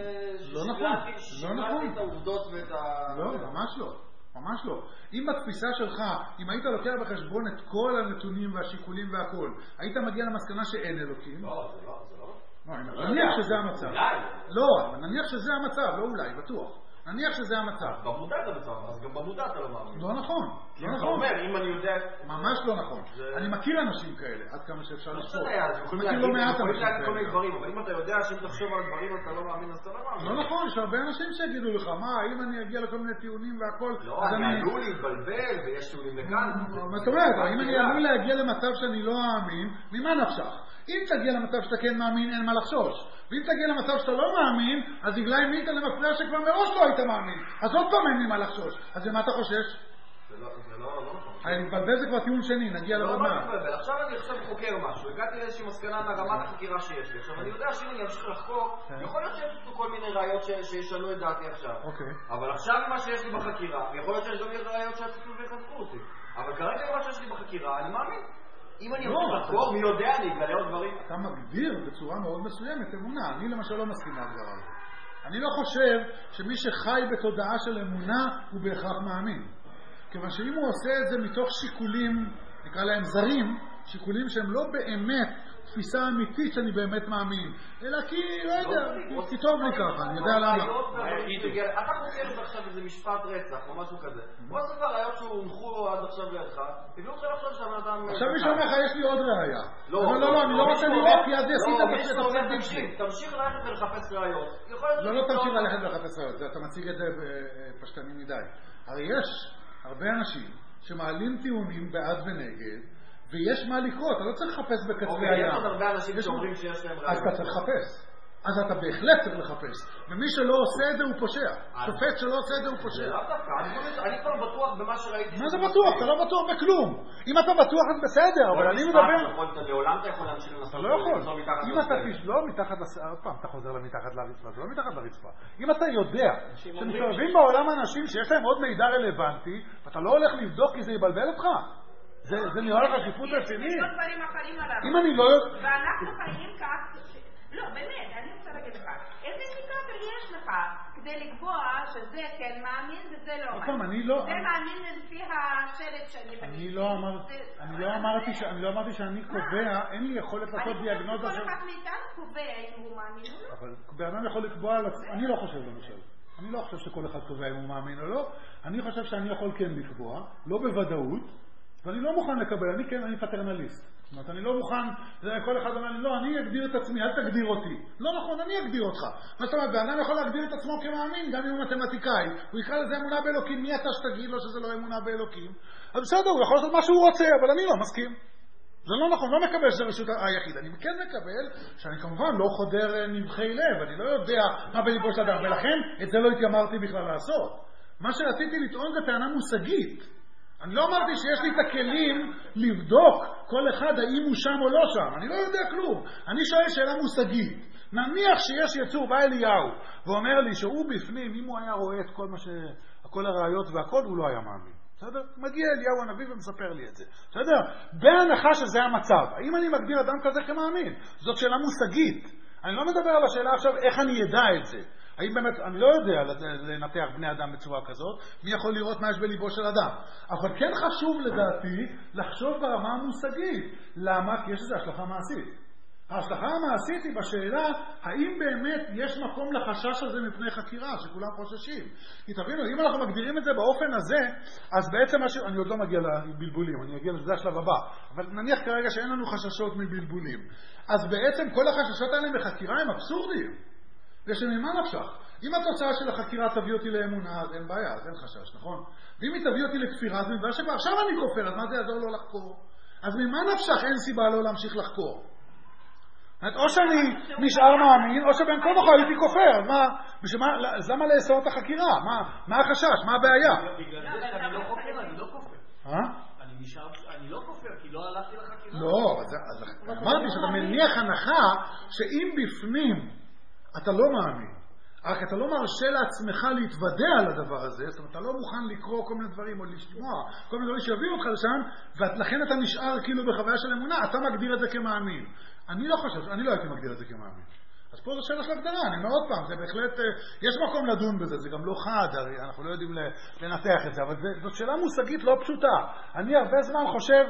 Speaker 1: ששקלתי
Speaker 7: את העובדות ואת ה...
Speaker 1: לא, ממש לא. ממש לא. אם בתפיסה שלך, אם היית לוקח בחשבון את כל הנתונים והשיקולים והכל, היית מגיע למסקנה שאין אלוקים.
Speaker 7: לא, זה לא, זה לא.
Speaker 1: נניח שזה המצב. לא, נניח שזה המצב, לא אולי, בטוח. נניח שזה המצב.
Speaker 7: במודע אתה מצב, אז גם במודע אתה לא מאמין.
Speaker 1: לא נכון, לא נכון.
Speaker 7: אתה אומר, אם אני יודע...
Speaker 1: ממש לא נכון. אני מכיר אנשים כאלה, עד כמה שאפשר לשפור.
Speaker 7: יכולים להגיד כל מיני דברים, אבל אם אתה יודע שאם תחשוב על דברים אתה לא מאמין, אז אתה לא מאמין.
Speaker 1: לא נכון, יש הרבה אנשים שיגידו לך, מה, אם אני אגיע לכל מיני טיעונים והכל...
Speaker 7: לא, אני עלול להתבלבל ויש טיעונים לכאן.
Speaker 1: זאת אומרת, אם אני עלול להגיע למצב שאני לא מאמין, ממה נפשך? אם תגיע למצב שאתה כן מאמין, אין מה לחשוש. ואם תגיע למצב שאתה לא מאמין, אז יגלה עם מיטה למפריע שכבר מראש לא היית מאמין. אז עוד פעם אין לי מה לחשוש. אז למה אתה חושש?
Speaker 7: זה לא, זה לא, לא נכון.
Speaker 1: אני מתבלבל זה כבר טיעון שני, נגיע לבמה.
Speaker 7: לא, לא מתבלבל. עכשיו אני עכשיו חוקר משהו. הגעתי לאיזושהי מסקנה מהרמת החקירה שיש לי. עכשיו אני יודע שאם אני אמשיך לחקור, יכול להיות שיש לי כל מיני ראיות שישנו את דעתי עכשיו. אבל עכשיו מה שיש לי בחקירה, יכול להיות שיש גם ראיות שהצפו ויחזקו אותי. אבל כרגע מה שיש לי בחקירה, אני מאמין. אם אני אמשיך לחקור, מי יודע, אני אגלה עוד דברים.
Speaker 1: אתה מגדיר בצורה מאוד מסוימת אמונה. אני למשל לא מסכים להגדרה הזאת. אני לא חושב שמי שחי בתודעה של אמונה הוא בהכרח מאמין. כיוון שאם הוא עושה את זה מתוך שיקולים, נקרא להם זרים, שיקולים שהם לא באמת תפיסה אמיתית שאני באמת מאמין, אלא כי, לא יודע, כי טוב לי ככה, אני יודע למה.
Speaker 7: אתה חוקר עכשיו איזה משפט רצח או משהו כזה. בוא נעשה ראיות שהונחו עד עכשיו לידך, תביאו לך לחשוב שהבן אדם...
Speaker 1: עכשיו מישהו אומר לך, יש לי עוד ראיה. לא, לא, לא, אני לא רוצה לראות, כי אז יעשית את הפסק.
Speaker 7: תמשיך ללכת ולחפש ראיות.
Speaker 1: לא, לא תמשיך ללכת ולחפש ראיות, אתה מציג את זה פשטני מדי. הרי יש הרבה אנשים שמעלים טיעונים בעד ונגד, ויש מה לקרוא, אתה לא צריך לחפש בקצבי הים.
Speaker 7: יש עוד הרבה אנשים שאומרים שיש להם ראיות.
Speaker 1: אז אתה צריך לחפש. אז אתה בהחלט צריך לחפש. ומי שלא עושה את זה הוא פושע. שופט שלא עושה את זה הוא פושע.
Speaker 7: אני כבר בטוח במה שראיתי.
Speaker 1: מה זה בטוח? אתה לא בטוח בכלום. אם אתה בטוח אז בסדר, אבל אני מדבר...
Speaker 7: לעולם אתה יכול להמשיך לנסות.
Speaker 1: אתה לא יכול. אם אתה תשלום מתחת לרצפה, עוד פעם, אתה חוזר למתחת לרצפה, זה לא מתחת לרצפה. אם אתה יודע שמסתובבים בעולם אנשים שיש להם עוד מידע רלוונטי, אתה לא הולך לבדוק כי זה יבלבל אותך. זה נראה לך שיפוט רציני.
Speaker 3: יש עוד דברים אחרים עליו.
Speaker 1: אם אני לא...
Speaker 3: ואנחנו חיים כך... לא, באמת, אני רוצה להגיד לך. איזה אינדיקטור יש לך כדי לקבוע שזה כן מאמין וזה לא מאמין? זה מאמין לפי השלט שאני...
Speaker 1: אני לא אמרתי שאני קובע, אין לי יכולת לעשות דיאגנוזה...
Speaker 3: כל אחד מאיתנו קובע אם הוא מאמין או לא.
Speaker 1: אבל באדם יכול לקבוע... אני לא חושב למשל. אני לא חושב שכל אחד קובע אם הוא מאמין או לא. אני חושב שאני יכול כן לקבוע, לא בוודאות, ואני לא מוכן לקבל, אני כן, אני פטרנליסט. זאת אומרת, אני לא מוכן, כל אחד אומר לי, לא, אני אגדיר את עצמי, אל תגדיר אותי. לא נכון, אני אגדיר אותך. מה זאת אומרת, ואדם יכול להגדיר את עצמו כמאמין, גם אם הוא מתמטיקאי. הוא יקרא לזה אמונה באלוקים, מי אתה שתגיד לו שזה לא אמונה באלוקים? אז בסדר, הוא יכול לעשות מה שהוא רוצה, אבל אני לא מסכים. זה לא נכון, לא מקבל שזה רשות היחיד. אני כן מקבל שאני כמובן לא חודר נבחי לב, אני לא יודע מה בליבו של אדם, ולכן את זה לא התיימרתי בכלל לעשות. מה שרציתי לטעון זה טענה מושגית. אני לא אמרתי שיש לי את הכלים לבדוק כל אחד האם הוא שם או לא שם. אני לא יודע כלום. אני שואל שאלה מושגית. נניח שיש יצור, בא אליהו, ואומר לי שהוא בפנים, אם הוא היה רואה את כל מה ש... כל הראיות והכל, הוא לא היה מאמין. בסדר? מגיע אליהו הנביא ומספר לי את זה. בסדר? בהנחה שזה המצב. האם אני מגדיר אדם כזה כמאמין? זאת שאלה מושגית. אני לא מדבר על השאלה עכשיו איך אני ידע את זה. האם באמת, אני לא יודע לנתח בני אדם בצורה כזאת, מי יכול לראות מה יש בליבו של אדם. אבל כן חשוב לדעתי לחשוב ברמה המושגית. למה? כי יש איזו השלכה מעשית. ההשלכה המעשית היא בשאלה, האם באמת יש מקום לחשש הזה מפני חקירה, שכולם חוששים. כי תבינו, אם אנחנו מגדירים את זה באופן הזה, אז בעצם, משהו, אני עוד לא מגיע לבלבולים, אני אגיע לזה השלב הבא, אבל נניח כרגע שאין לנו חששות מבלבולים. אז בעצם כל החששות האלה בחקירה הם אבסורדיים. ושממה נפשך? אם התוצאה של החקירה תביא אותי לאמונה, אז אין בעיה, אז אין חשש, נכון? ואם היא תביא אותי לכפירה, אז מביא שכבר עכשיו אני כופר, אז מה זה יעזור לו לחקור? אז ממה נפשך אין סיבה לא להמשיך לחקור? או שאני נשאר מאמין, או שבין כה וכה הייתי כופר. אז למה לאסור את החקירה? מה החשש? מה הבעיה?
Speaker 4: בגלל זה שאני לא כופר, אני לא כופר.
Speaker 1: אה?
Speaker 4: אני לא כופר, כי לא הלכתי לחקירה.
Speaker 1: לא, אז אמרתי שאתה מניח הנחה שאם בפנים אתה לא מאמין, רק אתה לא מרשה לעצמך להתוודע על הדבר הזה, זאת אומרת, אתה לא מוכן לקרוא כל מיני דברים או לשמוע, כל מיני דברים שיביאו אותך לשם, ולכן אתה נשאר כאילו בחוויה של אמונה, אתה מגדיר את זה כמאמין. אני לא חושב, אני לא הייתי מגדיר את זה כמאמין. אז פה זו שאלה של הגדרה, אני אומר עוד פעם, זה בהחלט, יש מקום לדון בזה, זה גם לא חד, הרי אנחנו לא יודעים לנתח את זה, אבל זאת שאלה מושגית לא פשוטה. אני הרבה זמן חושב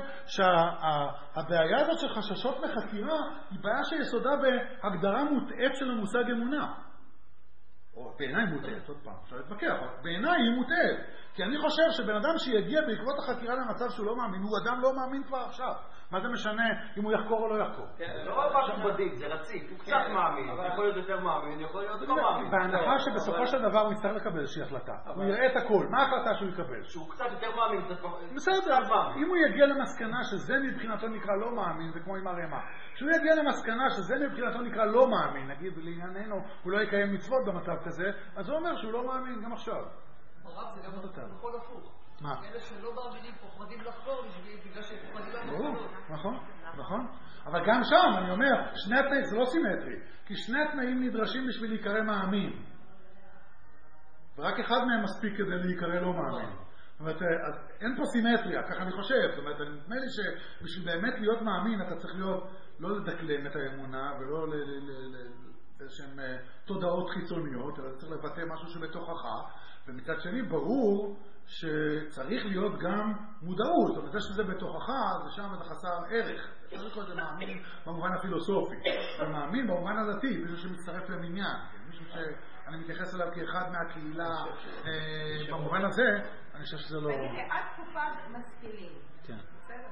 Speaker 1: שהבעיה הזאת של חששות מחקירה, היא בעיה שיסודה בהגדרה מוטעת של המושג אמונה. או בעיניי מוטעת, עוד פעם, אפשר להתווכח, בעיניי היא מוטעת, כי אני חושב שבן אדם שיגיע בעקבות החקירה למצב שהוא לא מאמין, הוא אדם לא מאמין כבר עכשיו. מה זה משנה אם הוא יחקור או לא יחקור?
Speaker 7: לא משהו בדיק, זה רציף, הוא קצת מאמין, יכול להיות יותר מאמין, יכול להיות לא מאמין.
Speaker 1: בהנחה שבסופו של דבר הוא יצטרך לקבל איזושהי החלטה, הוא יראה את הכל, מה ההחלטה שהוא יקבל?
Speaker 7: שהוא קצת יותר מאמין,
Speaker 1: בסדר, אם הוא יגיע למסקנה שזה מבחינתו נקרא לא מאמין, זה כמו עם הרמה. כשהוא יגיע למסקנה שזה מבחינתו נקרא לא מאמין, נגיד לענייננו, הוא לא יקיים מצוות במצב כזה, אז הוא אומר שהוא לא מאמין גם עכשיו.
Speaker 6: הרב זה גם יכול הפוך.
Speaker 1: מה?
Speaker 6: אלה שלא מאמינים פוחדים לחקור בגלל שהם פוחדים למסקנות.
Speaker 1: נכון, נכון. אבל גם שם, אני אומר, שני התנאים, זה לא סימטרי, כי שני התנאים נדרשים בשביל להיקרא מאמין. ורק אחד מהם מספיק כדי להיקרא לא מאמין. זאת אומרת, אין פה סימטריה, ככה אני חושב. זאת אומרת, נדמה לי שבשביל באמת להיות מאמין, אתה צריך להיות, לא לדקלם את האמונה, ולא איזשהם תודעות חיצוניות, אלא צריך לבטא משהו שבתוכך. ומצד שני, ברור שצריך להיות גם מודעות. זאת אומרת, זה שזה בתוכך, זה שם זה חסר ערך. קודם כל זה מאמין במובן הפילוסופי. זה מאמין במובן הדתי, מישהו שמצטרף למניין. מישהו שאני מתייחס אליו כאחד מהקהילה במובן הזה, אני חושב שזה לא...
Speaker 3: תגידי, עד תקופת משכילים.
Speaker 1: כן.
Speaker 3: בסדר?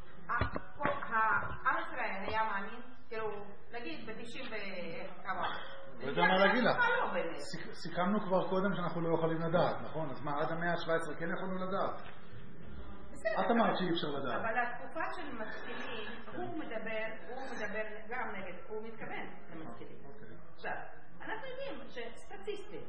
Speaker 3: העם ישראל היה מאמין, כאילו, נגיד ב-תשעים וכמה.
Speaker 1: לא יודע מה להגיד לך. סיכמנו כבר קודם שאנחנו לא יכולים לדעת, נכון? אז מה, עד המאה ה-שבע עשרה כן יכולנו לדעת? את אמרת שאי אפשר לדעת.
Speaker 3: אבל התקופה של משכילים, הוא מדבר, הוא מדבר גם נגד, הוא מתכוון למשכילים. עכשיו, אנחנו יודעים שסטטיסטית,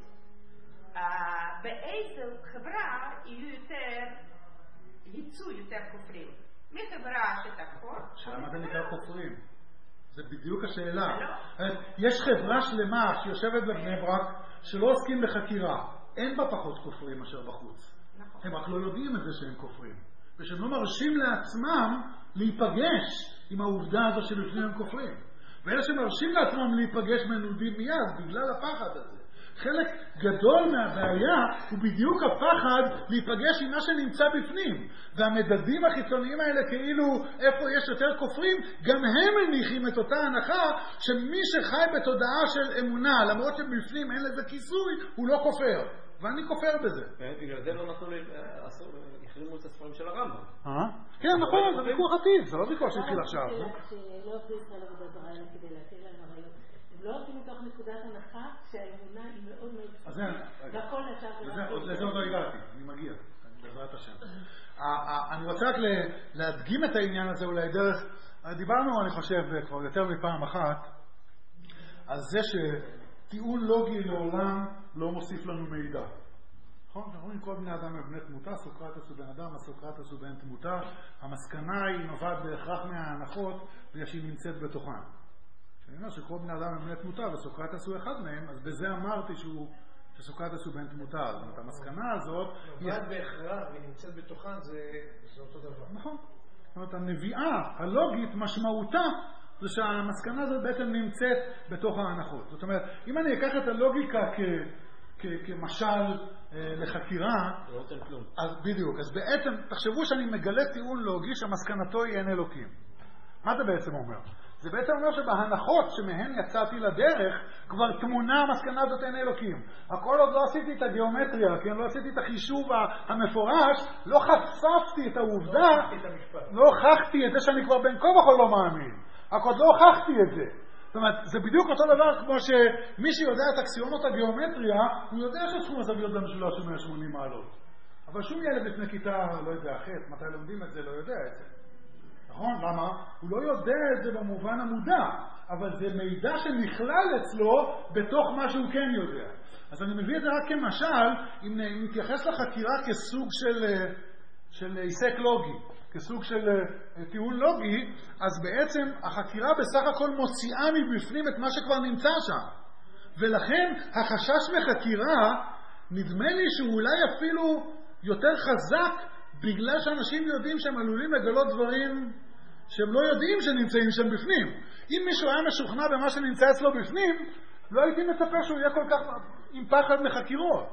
Speaker 3: באיזו חברה יהיו יותר, ייצאו יותר כופרים. מחברה שתחפור...
Speaker 1: שלמה זה נקרא כופרים? זה בדיוק השאלה. יש חברה שלמה שיושבת בבני ברק שלא עוסקים בחקירה. אין בה פחות כופרים מאשר בחוץ. הם רק לא יודעים את זה שהם כופרים. ושהם לא מרשים לעצמם להיפגש עם העובדה הזו שבפנים הם כופרים. ואלה שמרשים לעצמם להיפגש מנודים מיד בגלל הפחד הזה. חלק גדול מהבעיה הוא בדיוק הפחד להיפגש עם מה שנמצא בפנים. והמדדים החיצוניים האלה כאילו איפה יש יותר כופרים, גם הם מניחים את אותה הנחה שמי שחי בתודעה של אמונה, למרות שבפנים אין לזה כיסוי, הוא לא כופר. ואני כופר בזה.
Speaker 2: בגלל זה לא נתנו החרימו את הספרים של הרמב"ם.
Speaker 1: כן, נכון, זה ויכוח עתיד, זה לא ויכוח שהתחיל עכשיו.
Speaker 8: שלא עובדים ישראל עבודה זרה אלא כדי להטיל להם עריות. לא עובדים מתוך נקודת הנחה שהאמונה היא מאוד מאוד פשוטה. והכל נשאר...
Speaker 1: לזה עוד לא הגעתי, אני מגיע, בעזרת השם. אני רוצה רק להדגים את העניין הזה אולי דרך, דיברנו אני חושב כבר יותר מפעם אחת, על זה שטיעון לוגי לעולם לא מוסיף לנו מידע. נכון? אנחנו אומרים כל בני אדם הם בני תמותה, סוקרטס הוא בן אדם, הסוקרטס הוא בן תמותה, המסקנה היא נובעת בהכרח מההנחות בגלל שהיא נמצאת בתוכן. אני אומר שכל בני אדם הם בני תמותה וסוקרטס הוא אחד מהם, אז בזה אמרתי שהוא, שסוקרטס הוא בן תמותה. זאת אומרת, המסקנה הזאת...
Speaker 6: נובעת בהכרח והיא נמצאת בתוכן, זה, זה אותו דבר.
Speaker 1: נכון. זאת אומרת, הנביאה הלוגית משמעותה זה שהמסקנה הזאת בעצם נמצאת בתוך ההנחות. זאת אומרת, אם אני אקח את הלוגיקה כ... כמשל לחקירה, אז בדיוק, אז בעצם תחשבו שאני מגלה טיעון לוגי שמסקנתו היא אין אלוקים. מה זה בעצם אומר? זה בעצם אומר שבהנחות שמהן יצאתי לדרך כבר תמונה המסקנה הזאת אין אלוקים. הכל עוד לא עשיתי את הגיאומטריה, כן? לא עשיתי את החישוב המפורש, לא חשפתי את העובדה, לא הוכחתי את זה שאני כבר בין כה וכה לא מאמין. רק עוד לא הוכחתי את זה. זאת אומרת, זה בדיוק אותו דבר כמו שמי שיודע את אקסיומות הגיאומטריה, הוא יודע שסכום הזוויות במשולש הוא מאה ושמונים מעלות. אבל שום ילד לפני כיתה, לא יודע, אחת, מתי לומדים את זה, לא יודע את זה. נכון? למה? הוא לא יודע את זה במובן המודע, אבל זה מידע שנכלל אצלו בתוך מה שהוא כן יודע. אז אני מביא את זה רק כמשל, אם נתייחס לחקירה כסוג של, של עיסק לוגי. כסוג של טיעון לוגי, אז בעצם החקירה בסך הכל מוציאה מבפנים את מה שכבר נמצא שם. ולכן החשש מחקירה, נדמה לי שאולי אפילו יותר חזק, בגלל שאנשים יודעים שהם עלולים לגלות דברים שהם לא יודעים שנמצאים שם בפנים. אם מישהו היה משוכנע במה שנמצא אצלו בפנים, לא הייתי מצפה שהוא יהיה כל כך עם פחד מחקירות.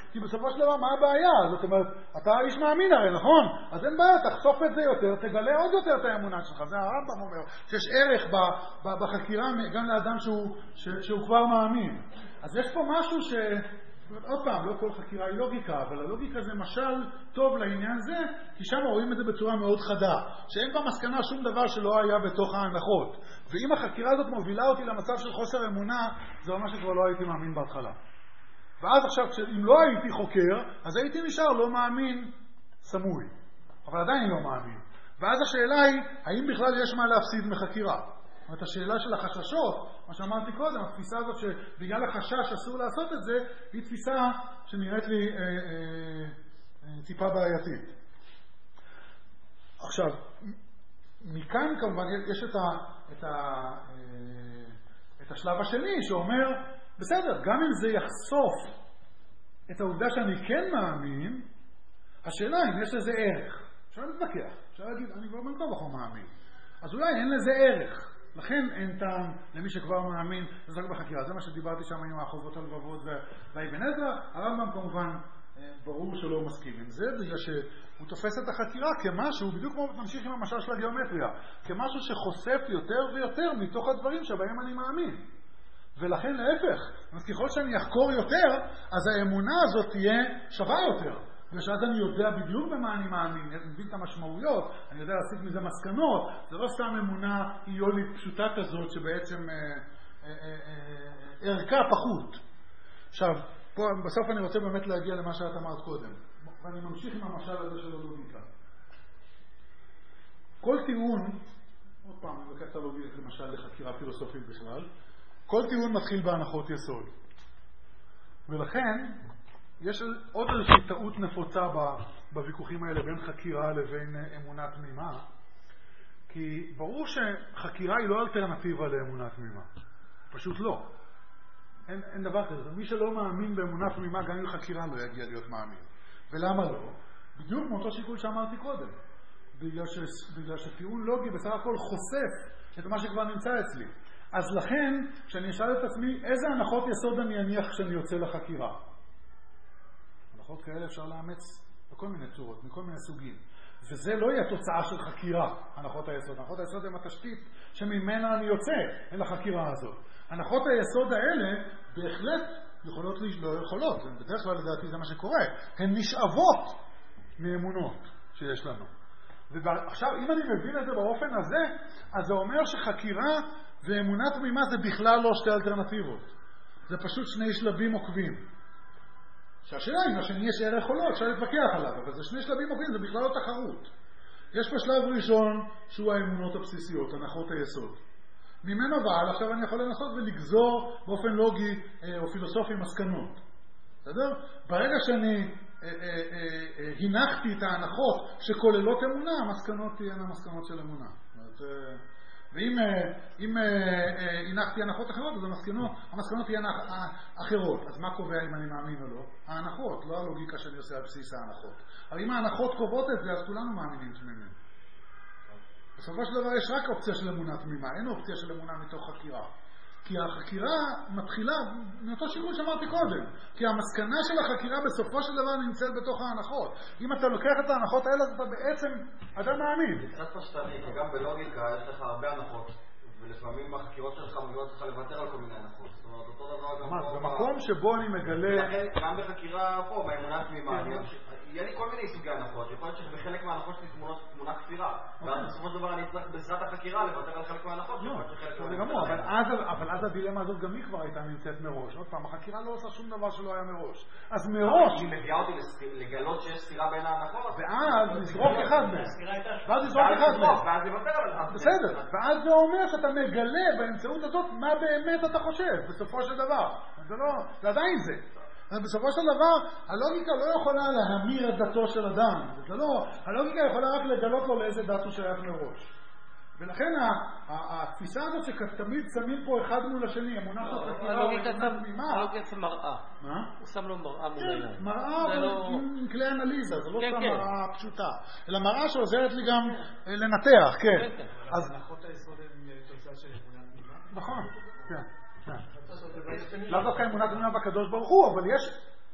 Speaker 1: כי בסופו של דבר מה הבעיה? זאת אומרת, אתה איש מאמין הרי, נכון? אז אין בעיה, תחשוף את זה יותר, תגלה עוד יותר את האמונה שלך. זה הרמב"ם אומר, שיש ערך ב, ב, בחקירה גם לאדם שהוא, ש, שהוא כבר מאמין. אז יש פה משהו ש... עוד פעם, לא כל חקירה היא לוגיקה, אבל הלוגיקה זה משל טוב לעניין זה, כי שם רואים את זה בצורה מאוד חדה, שאין במסקנה שום דבר שלא היה בתוך ההנחות. ואם החקירה הזאת מובילה אותי למצב של חוסר אמונה, זה אומר שכבר לא הייתי מאמין בהתחלה. ואז עכשיו, אם לא הייתי חוקר, אז הייתי נשאר לא מאמין סמוי. אבל עדיין לא מאמין. ואז השאלה היא, האם בכלל יש מה להפסיד מחקירה? זאת אומרת, השאלה של החששות, מה שאמרתי קודם, התפיסה הזאת שבגלל החשש אסור לעשות את זה, היא תפיסה שנראית לי אה, אה, אה, טיפה בעייתית. עכשיו, מכאן כמובן יש את, ה, את, ה, אה, את השלב השני שאומר, בסדר, גם אם זה יחשוף את העובדה שאני כן מאמין, השאלה אם יש לזה ערך. אפשר להתווכח, אפשר להגיד, אני כבר במקום בחור מאמין. אז אולי אין לזה ערך. לכן אין טעם למי שכבר מאמין לזק בחקירה. זה מה שדיברתי שם עם החובות הלבבות והאבן עזרא. הרמב"ם כמובן ברור שלא מסכים עם זה, בגלל שהוא תופס את החקירה כמשהו, בדיוק כמו ממשיך עם המשל של הגיאומטריה, כמשהו שחושף יותר ויותר מתוך הדברים שבהם אני מאמין. ולכן להפך, ככל שאני אחקור יותר, אז האמונה הזאת תהיה שווה יותר. ושאז אני יודע בדיוק במה אני מאמין, אני מבין את המשמעויות, אני יודע להסיק מזה מסקנות, זה לא סתם אמונה איולית פשוטה כזאת שבעצם אה, אה, אה, אה, ערכה פחות. עכשיו, פה, בסוף אני רוצה באמת להגיע למה שאת אמרת קודם, ואני ממשיך עם המשל הזה של הלוגיקה. כל טיעון, עוד פעם, אני לוקח את הלוגיקה למשל לחקירה פילוסופית בכלל, כל טיעון מתחיל בהנחות יסוד. ולכן, יש עוד איזושהי טעות נפוצה בוויכוחים האלה בין חקירה לבין אמונה תמימה, כי ברור שחקירה היא לא אלטרנטיבה לאמונה תמימה. פשוט לא. אין, אין דבר כזה. מי שלא מאמין באמונה תמימה, גם אם חקירה לא יגיע להיות מאמין. ולמה לא? בדיוק מאותו שיקול שאמרתי קודם. בגלל, ש, בגלל שטיעון לוגי בסך הכל חושף את מה שכבר נמצא אצלי. אז לכן, כשאני אשאל את עצמי, איזה הנחות יסוד אני אניח כשאני יוצא לחקירה? הנחות כאלה אפשר לאמץ בכל מיני צורות, מכל מיני סוגים. וזה לא יהיה תוצאה של חקירה, הנחות היסוד. הנחות היסוד הן התשתית שממנה אני יוצא אל החקירה הזאת. הנחות היסוד האלה בהחלט יכולות, לא יכולות, בדרך כלל לדעתי זה מה שקורה, הן נשאבות מאמונות שיש לנו. ועכשיו, אם אני מבין את זה באופן הזה, אז זה אומר שחקירה ואמונה תמימה זה בכלל לא שתי אלטרנטיבות. זה פשוט שני שלבים עוקבים. שהשאלה אם השני יש ערך או לא, אפשר להתווכח עליו, אבל זה שני שלבים עוקבים, זה בכלל לא תחרות. יש פה שלב ראשון שהוא האמונות הבסיסיות, הנחות היסוד. ממנו ועל, עכשיו אני יכול לנסות ולגזור באופן לוגי או פילוסופי מסקנות. בסדר? ברגע שאני אה, אה, אה, אה, הנחתי את ההנחות שכוללות אמונה, המסקנות תהיינה מסקנות של אמונה. זאת אומרת, אה, ואם אם, אה, אה, הנחתי הנחות אחרות, אז המסקנות, המסקנות תהיינה אחרות. אז מה קובע אם אני מאמין או לא? ההנחות, לא הלוגיקה שאני עושה על בסיס ההנחות. אבל אם ההנחות קובעות את זה, אז כולנו מאמינים תמימים. בסופו של דבר יש רק אופציה של אמונה תמימה, אין אופציה של אמונה מתוך חקירה. כי החקירה מתחילה מאותו שיקול שאמרתי קודם. כי המסקנה של החקירה בסופו של דבר נמצאת בתוך ההנחות. אם אתה לוקח את ההנחות האלה, אז אתה בעצם אדם מאמין.
Speaker 7: זה קצת פשטני, כי גם בלוגיקה יש לך הרבה הנחות. ולפעמים בחקירות שלך מגיעות לך לוותר על כל מיני הנחות. זאת אומרת, אותו דבר גם פה...
Speaker 1: במקום שבו אני מגלה...
Speaker 7: גם בחקירה פה, באמונה תמימה, יהיה לי כל מיני סוגי הנחות. יכול להיות שבחלק מההנחות שלי תמונה כפירה. ואז בסופו של דבר אני אצטרך בעזרת החקירה לוותר על חלק מההנחות.
Speaker 1: אבל אז הדילמה הזאת גם היא כבר הייתה נמצאת מראש. עוד פעם, החקירה לא עושה שום דבר שלא היה מראש. אז מראש...
Speaker 7: היא מביאה אותי לגלות שיש סתירה בין ההנחות.
Speaker 1: ואז נזרוק אחד מהם. ואז נזרוק אחד מהם.
Speaker 7: ואז יוותר על...
Speaker 1: בסדר. ואז זה אומר שאתה מגלה באמצעות הזאת מה באמת אתה חושב בסופו של דבר. זה לא... זה עדיין זה. בסופו של דבר, הלוגיקה לא יכולה להמיר את דתו של אדם. זה לא, הלוגיקה יכולה רק לגלות לו לאיזה דת הוא שייך מראש. ולכן התפיסה הזאת שתמיד שמים פה אחד מול השני, אמונה של חקירה או אמונה תמימה.
Speaker 2: הלוגיקה זה מראה.
Speaker 1: מה?
Speaker 2: הוא שם לו מראה מול העיניים.
Speaker 1: מראה עם כלי אנליזה, זה לא סתם מראה פשוטה. אלא מראה שעוזרת לי גם לנתח, כן.
Speaker 6: אז הנחות היסוד הן תוצאה של אמונה תמימה?
Speaker 1: נכון, כן. לא דווקא אמונה תמימה בקדוש ברוך הוא, אבל יש,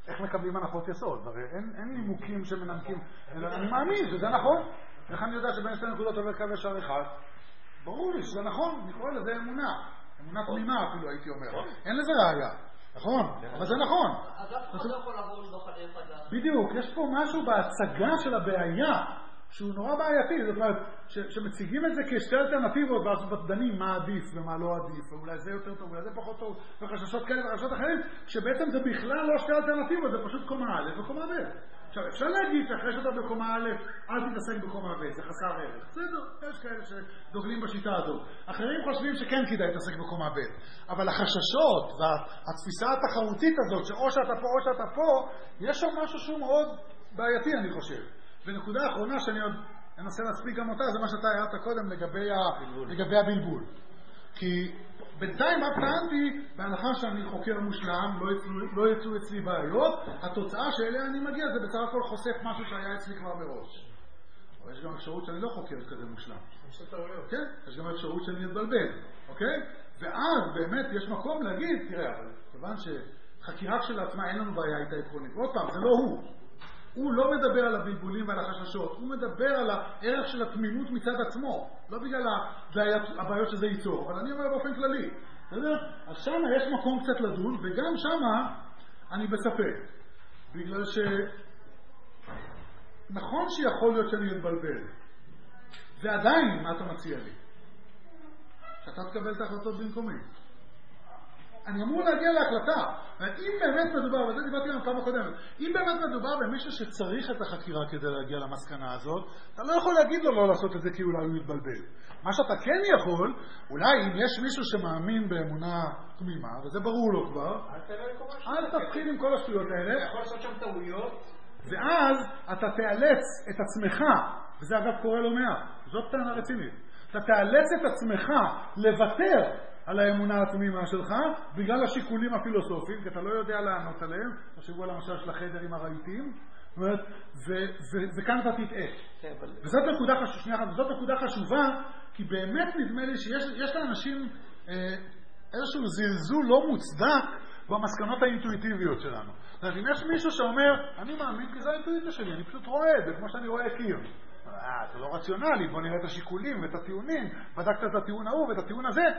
Speaker 1: איך מקבלים הנחות יסוד? הרי אין, אין נימוקים שמנמקים, אני מאמין שזה נכון. איך אני יודע שבין שתי נקודות עובר קו ישר אחד? ברור לי שזה נכון, אני קורא לזה אמונה. אמונה תמימה אפילו הייתי אומר. אין לזה ראייה, נכון? אבל זה נכון.
Speaker 7: אז אף אחד לא יכול לעבור לדוח על אחד.
Speaker 1: בדיוק, יש פה משהו בהצגה של הבעיה שהוא נורא בעייתי. זאת אומרת, שמציגים את זה כשתי אלטרנטיבות ואז דנים מה עדיף ומה לא עדיף, ואולי זה יותר טוב, אולי זה פחות טוב, וחששות כאלה וחששות אחרים, שבעצם זה בכלל לא שתי אלטרנטיבות, זה פשוט קומה א' וקומה ב'. עכשיו, אפשר להגיד שאחרי שאתה בקומה א', אל תתעסק בקומה ב', זה חסר ערך. בסדר, יש כאלה שדוגלים בשיטה הזאת. אחרים חושבים שכן כדאי להתעסק בקומה ב'. אבל החששות והתפיסה התחרותית הזאת, שאו שאתה פה או שאתה פה, יש שם משהו שהוא מאוד בעייתי, אני חושב. ונקודה האחרונה שאני עוד אנסה להספיק גם אותה, זה מה שאתה הערת קודם לגבי, ה... לגבי הבלבול. כי בינתיים מה טענתי, בהנחה שאני חוקר מושלם, לא יצאו, לא יצאו אצלי בעיות, התוצאה שאליה אני מגיע זה בסך הכל חושף משהו שהיה אצלי כבר מראש. אבל יש גם אפשרות שאני לא חוקר כזה מושלם. כן, יש גם אפשרות שאני אתבלבל, אוקיי? ואז באמת יש מקום להגיד, תראה, אבל כיוון שחקירה כשלעצמה אין לנו בעיה איתה עקרונית. ועוד פעם, זה לא הוא. הוא לא מדבר על הבלבולים ועל החששות, הוא מדבר על הערך של התמימות מצד עצמו, לא בגלל הבעיות שזה ייצור, אבל אני אומר באופן כללי. אז שם יש מקום קצת לדון, וגם שם אני בספק, בגלל ש... נכון שיכול להיות שאני אתבלבל, ועדיין, מה אתה מציע לי? שאתה תקבל את ההחלטות במקומי. אני אמור להגיע להחלטה. אם באמת מדובר, וזה דיברתי גם פעם הקודמת, אם באמת מדובר במישהו שצריך את החקירה כדי להגיע למסקנה הזאת, אתה לא יכול להגיד לו לא לעשות את זה כי אולי הוא יתבלבל. מה שאתה כן יכול, אולי אם יש מישהו שמאמין באמונה תמימה, וזה ברור לו כבר, אל תתחיל עם כל השטויות האלה.
Speaker 6: יכול לעשות שם טעויות.
Speaker 1: ואז אתה תאלץ את עצמך, וזה אגב קורה לא מעט, זאת טענה רצינית, אתה תאלץ את עצמך לוותר על האמונה התמימה שלך, בגלל השיקולים הפילוסופיים, כי אתה לא יודע לענות עליהם, תחשבו על המשל של החדר עם הרהיטים, וכאן אתה תתאה. וזאת נקודה חשובה, וזאת נקודה חשובה, כי באמת נדמה לי שיש לאנשים איזשהו זלזול לא מוצדק במסקנות האינטואיטיביות שלנו. זאת אומרת, אם יש מישהו שאומר, אני מאמין כי זה האינטואיציה שלי, אני פשוט רואה את זה, כמו שאני רואה קיר. אה, זה לא רציונלי, בוא נראה את השיקולים ואת הטיעונים, בדקת את הטיעון ההוא ואת הטיעון הזה,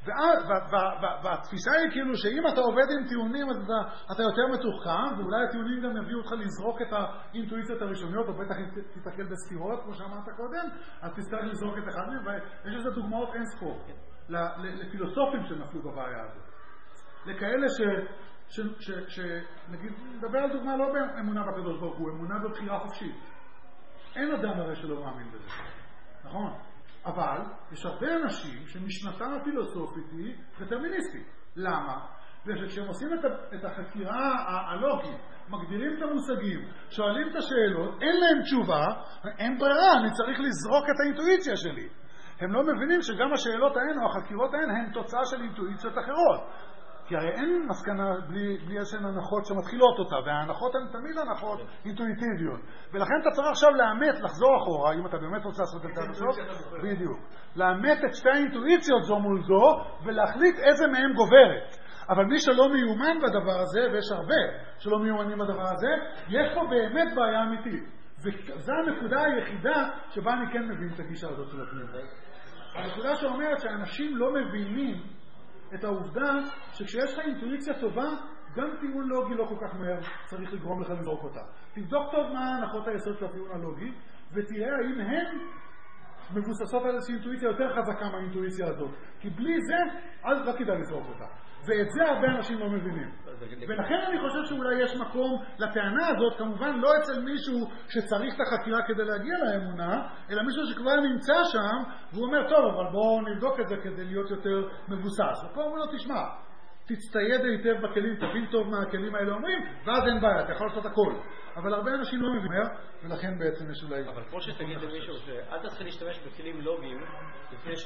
Speaker 1: והתפיסה היא כאילו שאם אתה עובד עם טיעונים אז אתה, אתה יותר מתוחכם, ואולי הטיעונים גם יביאו אותך לזרוק את האינטואיציות הראשוניות, או בטח תתקל בסתירות, כמו שאמרת קודם, אז תצטרך לזרוק את אחד מהם, ויש איזה דוגמאות אין ספור, לפילוסופים שנפלו בבעיה הזאת. לכאלה ש... ש... ש... ש... נגיד, נדבר על דוגמה לא באמונה בקדוש ברוך הוא, אמונה בבחירה חופשית. אין אדם הרי שלא מאמין בזה, נכון? אבל יש הרבה אנשים שמשנתם הפילוסופית היא דטרמיניסטית. למה? וכשהם עושים את החקירה הלוגית, מגדירים את המושגים, שואלים את השאלות, אין להם תשובה, אין ברירה, אני צריך לזרוק את האינטואיציה שלי. הם לא מבינים שגם השאלות ההן או החקירות ההן הן תוצאה של אינטואיציות אחרות. כי הרי אין מסקנה בלי, בלי איזשהן הנחות שמתחילות אותה, וההנחות הן תמיד הנחות אינטואיטיביות. ולכן אתה צריך עכשיו לאמת, לחזור אחורה, אם אתה באמת רוצה לעשות את זה עד הסוף, בדיוק. לאמת את שתי האינטואיציות זו מול זו, ולהחליט איזה מהם גוברת. אבל מי שלא מיומן בדבר הזה, ויש הרבה שלא מיומנים בדבר הזה, יש פה באמת בעיה אמיתית. וזו הנקודה היחידה שבה אני כן מבין את הגישה הזאת של הפנימה. הנקודה שאומרת שאנשים לא מבינים את העובדה שכשיש לך אינטואיציה טובה, גם טיעון לוגי לא כל כך מהר צריך לגרום לך לזרוק אותה. תבדוק טוב מה הנחות היסוד של הטיעון הלוגי, ותראה האם הן מבוססות על איזושהי אינטואיציה יותר חזקה מהאינטואיציה הזאת. כי בלי זה, אז לא כדאי לזרוק אותה. ואת זה הרבה אנשים לא מבינים. ולכן אני חושב שאולי יש מקום לטענה הזאת, כמובן לא אצל מישהו שצריך את החקירה כדי להגיע לאמונה, אלא מישהו שכבר נמצא שם, והוא אומר, טוב, אבל בואו נבדוק את זה כדי להיות יותר מבוסס. ופה הוא לא תשמע, תצטייד היטב בכלים, תבין טוב מה הכלים האלה אומרים, ואז אין בעיה, אתה יכול לעשות הכל. אבל הרבה אנשים לא מבינים, ולכן בעצם יש אולי...
Speaker 2: אבל כמו שתגיד למישהו, אל תתחיל להשתמש בכלים לוגיים לפני ש...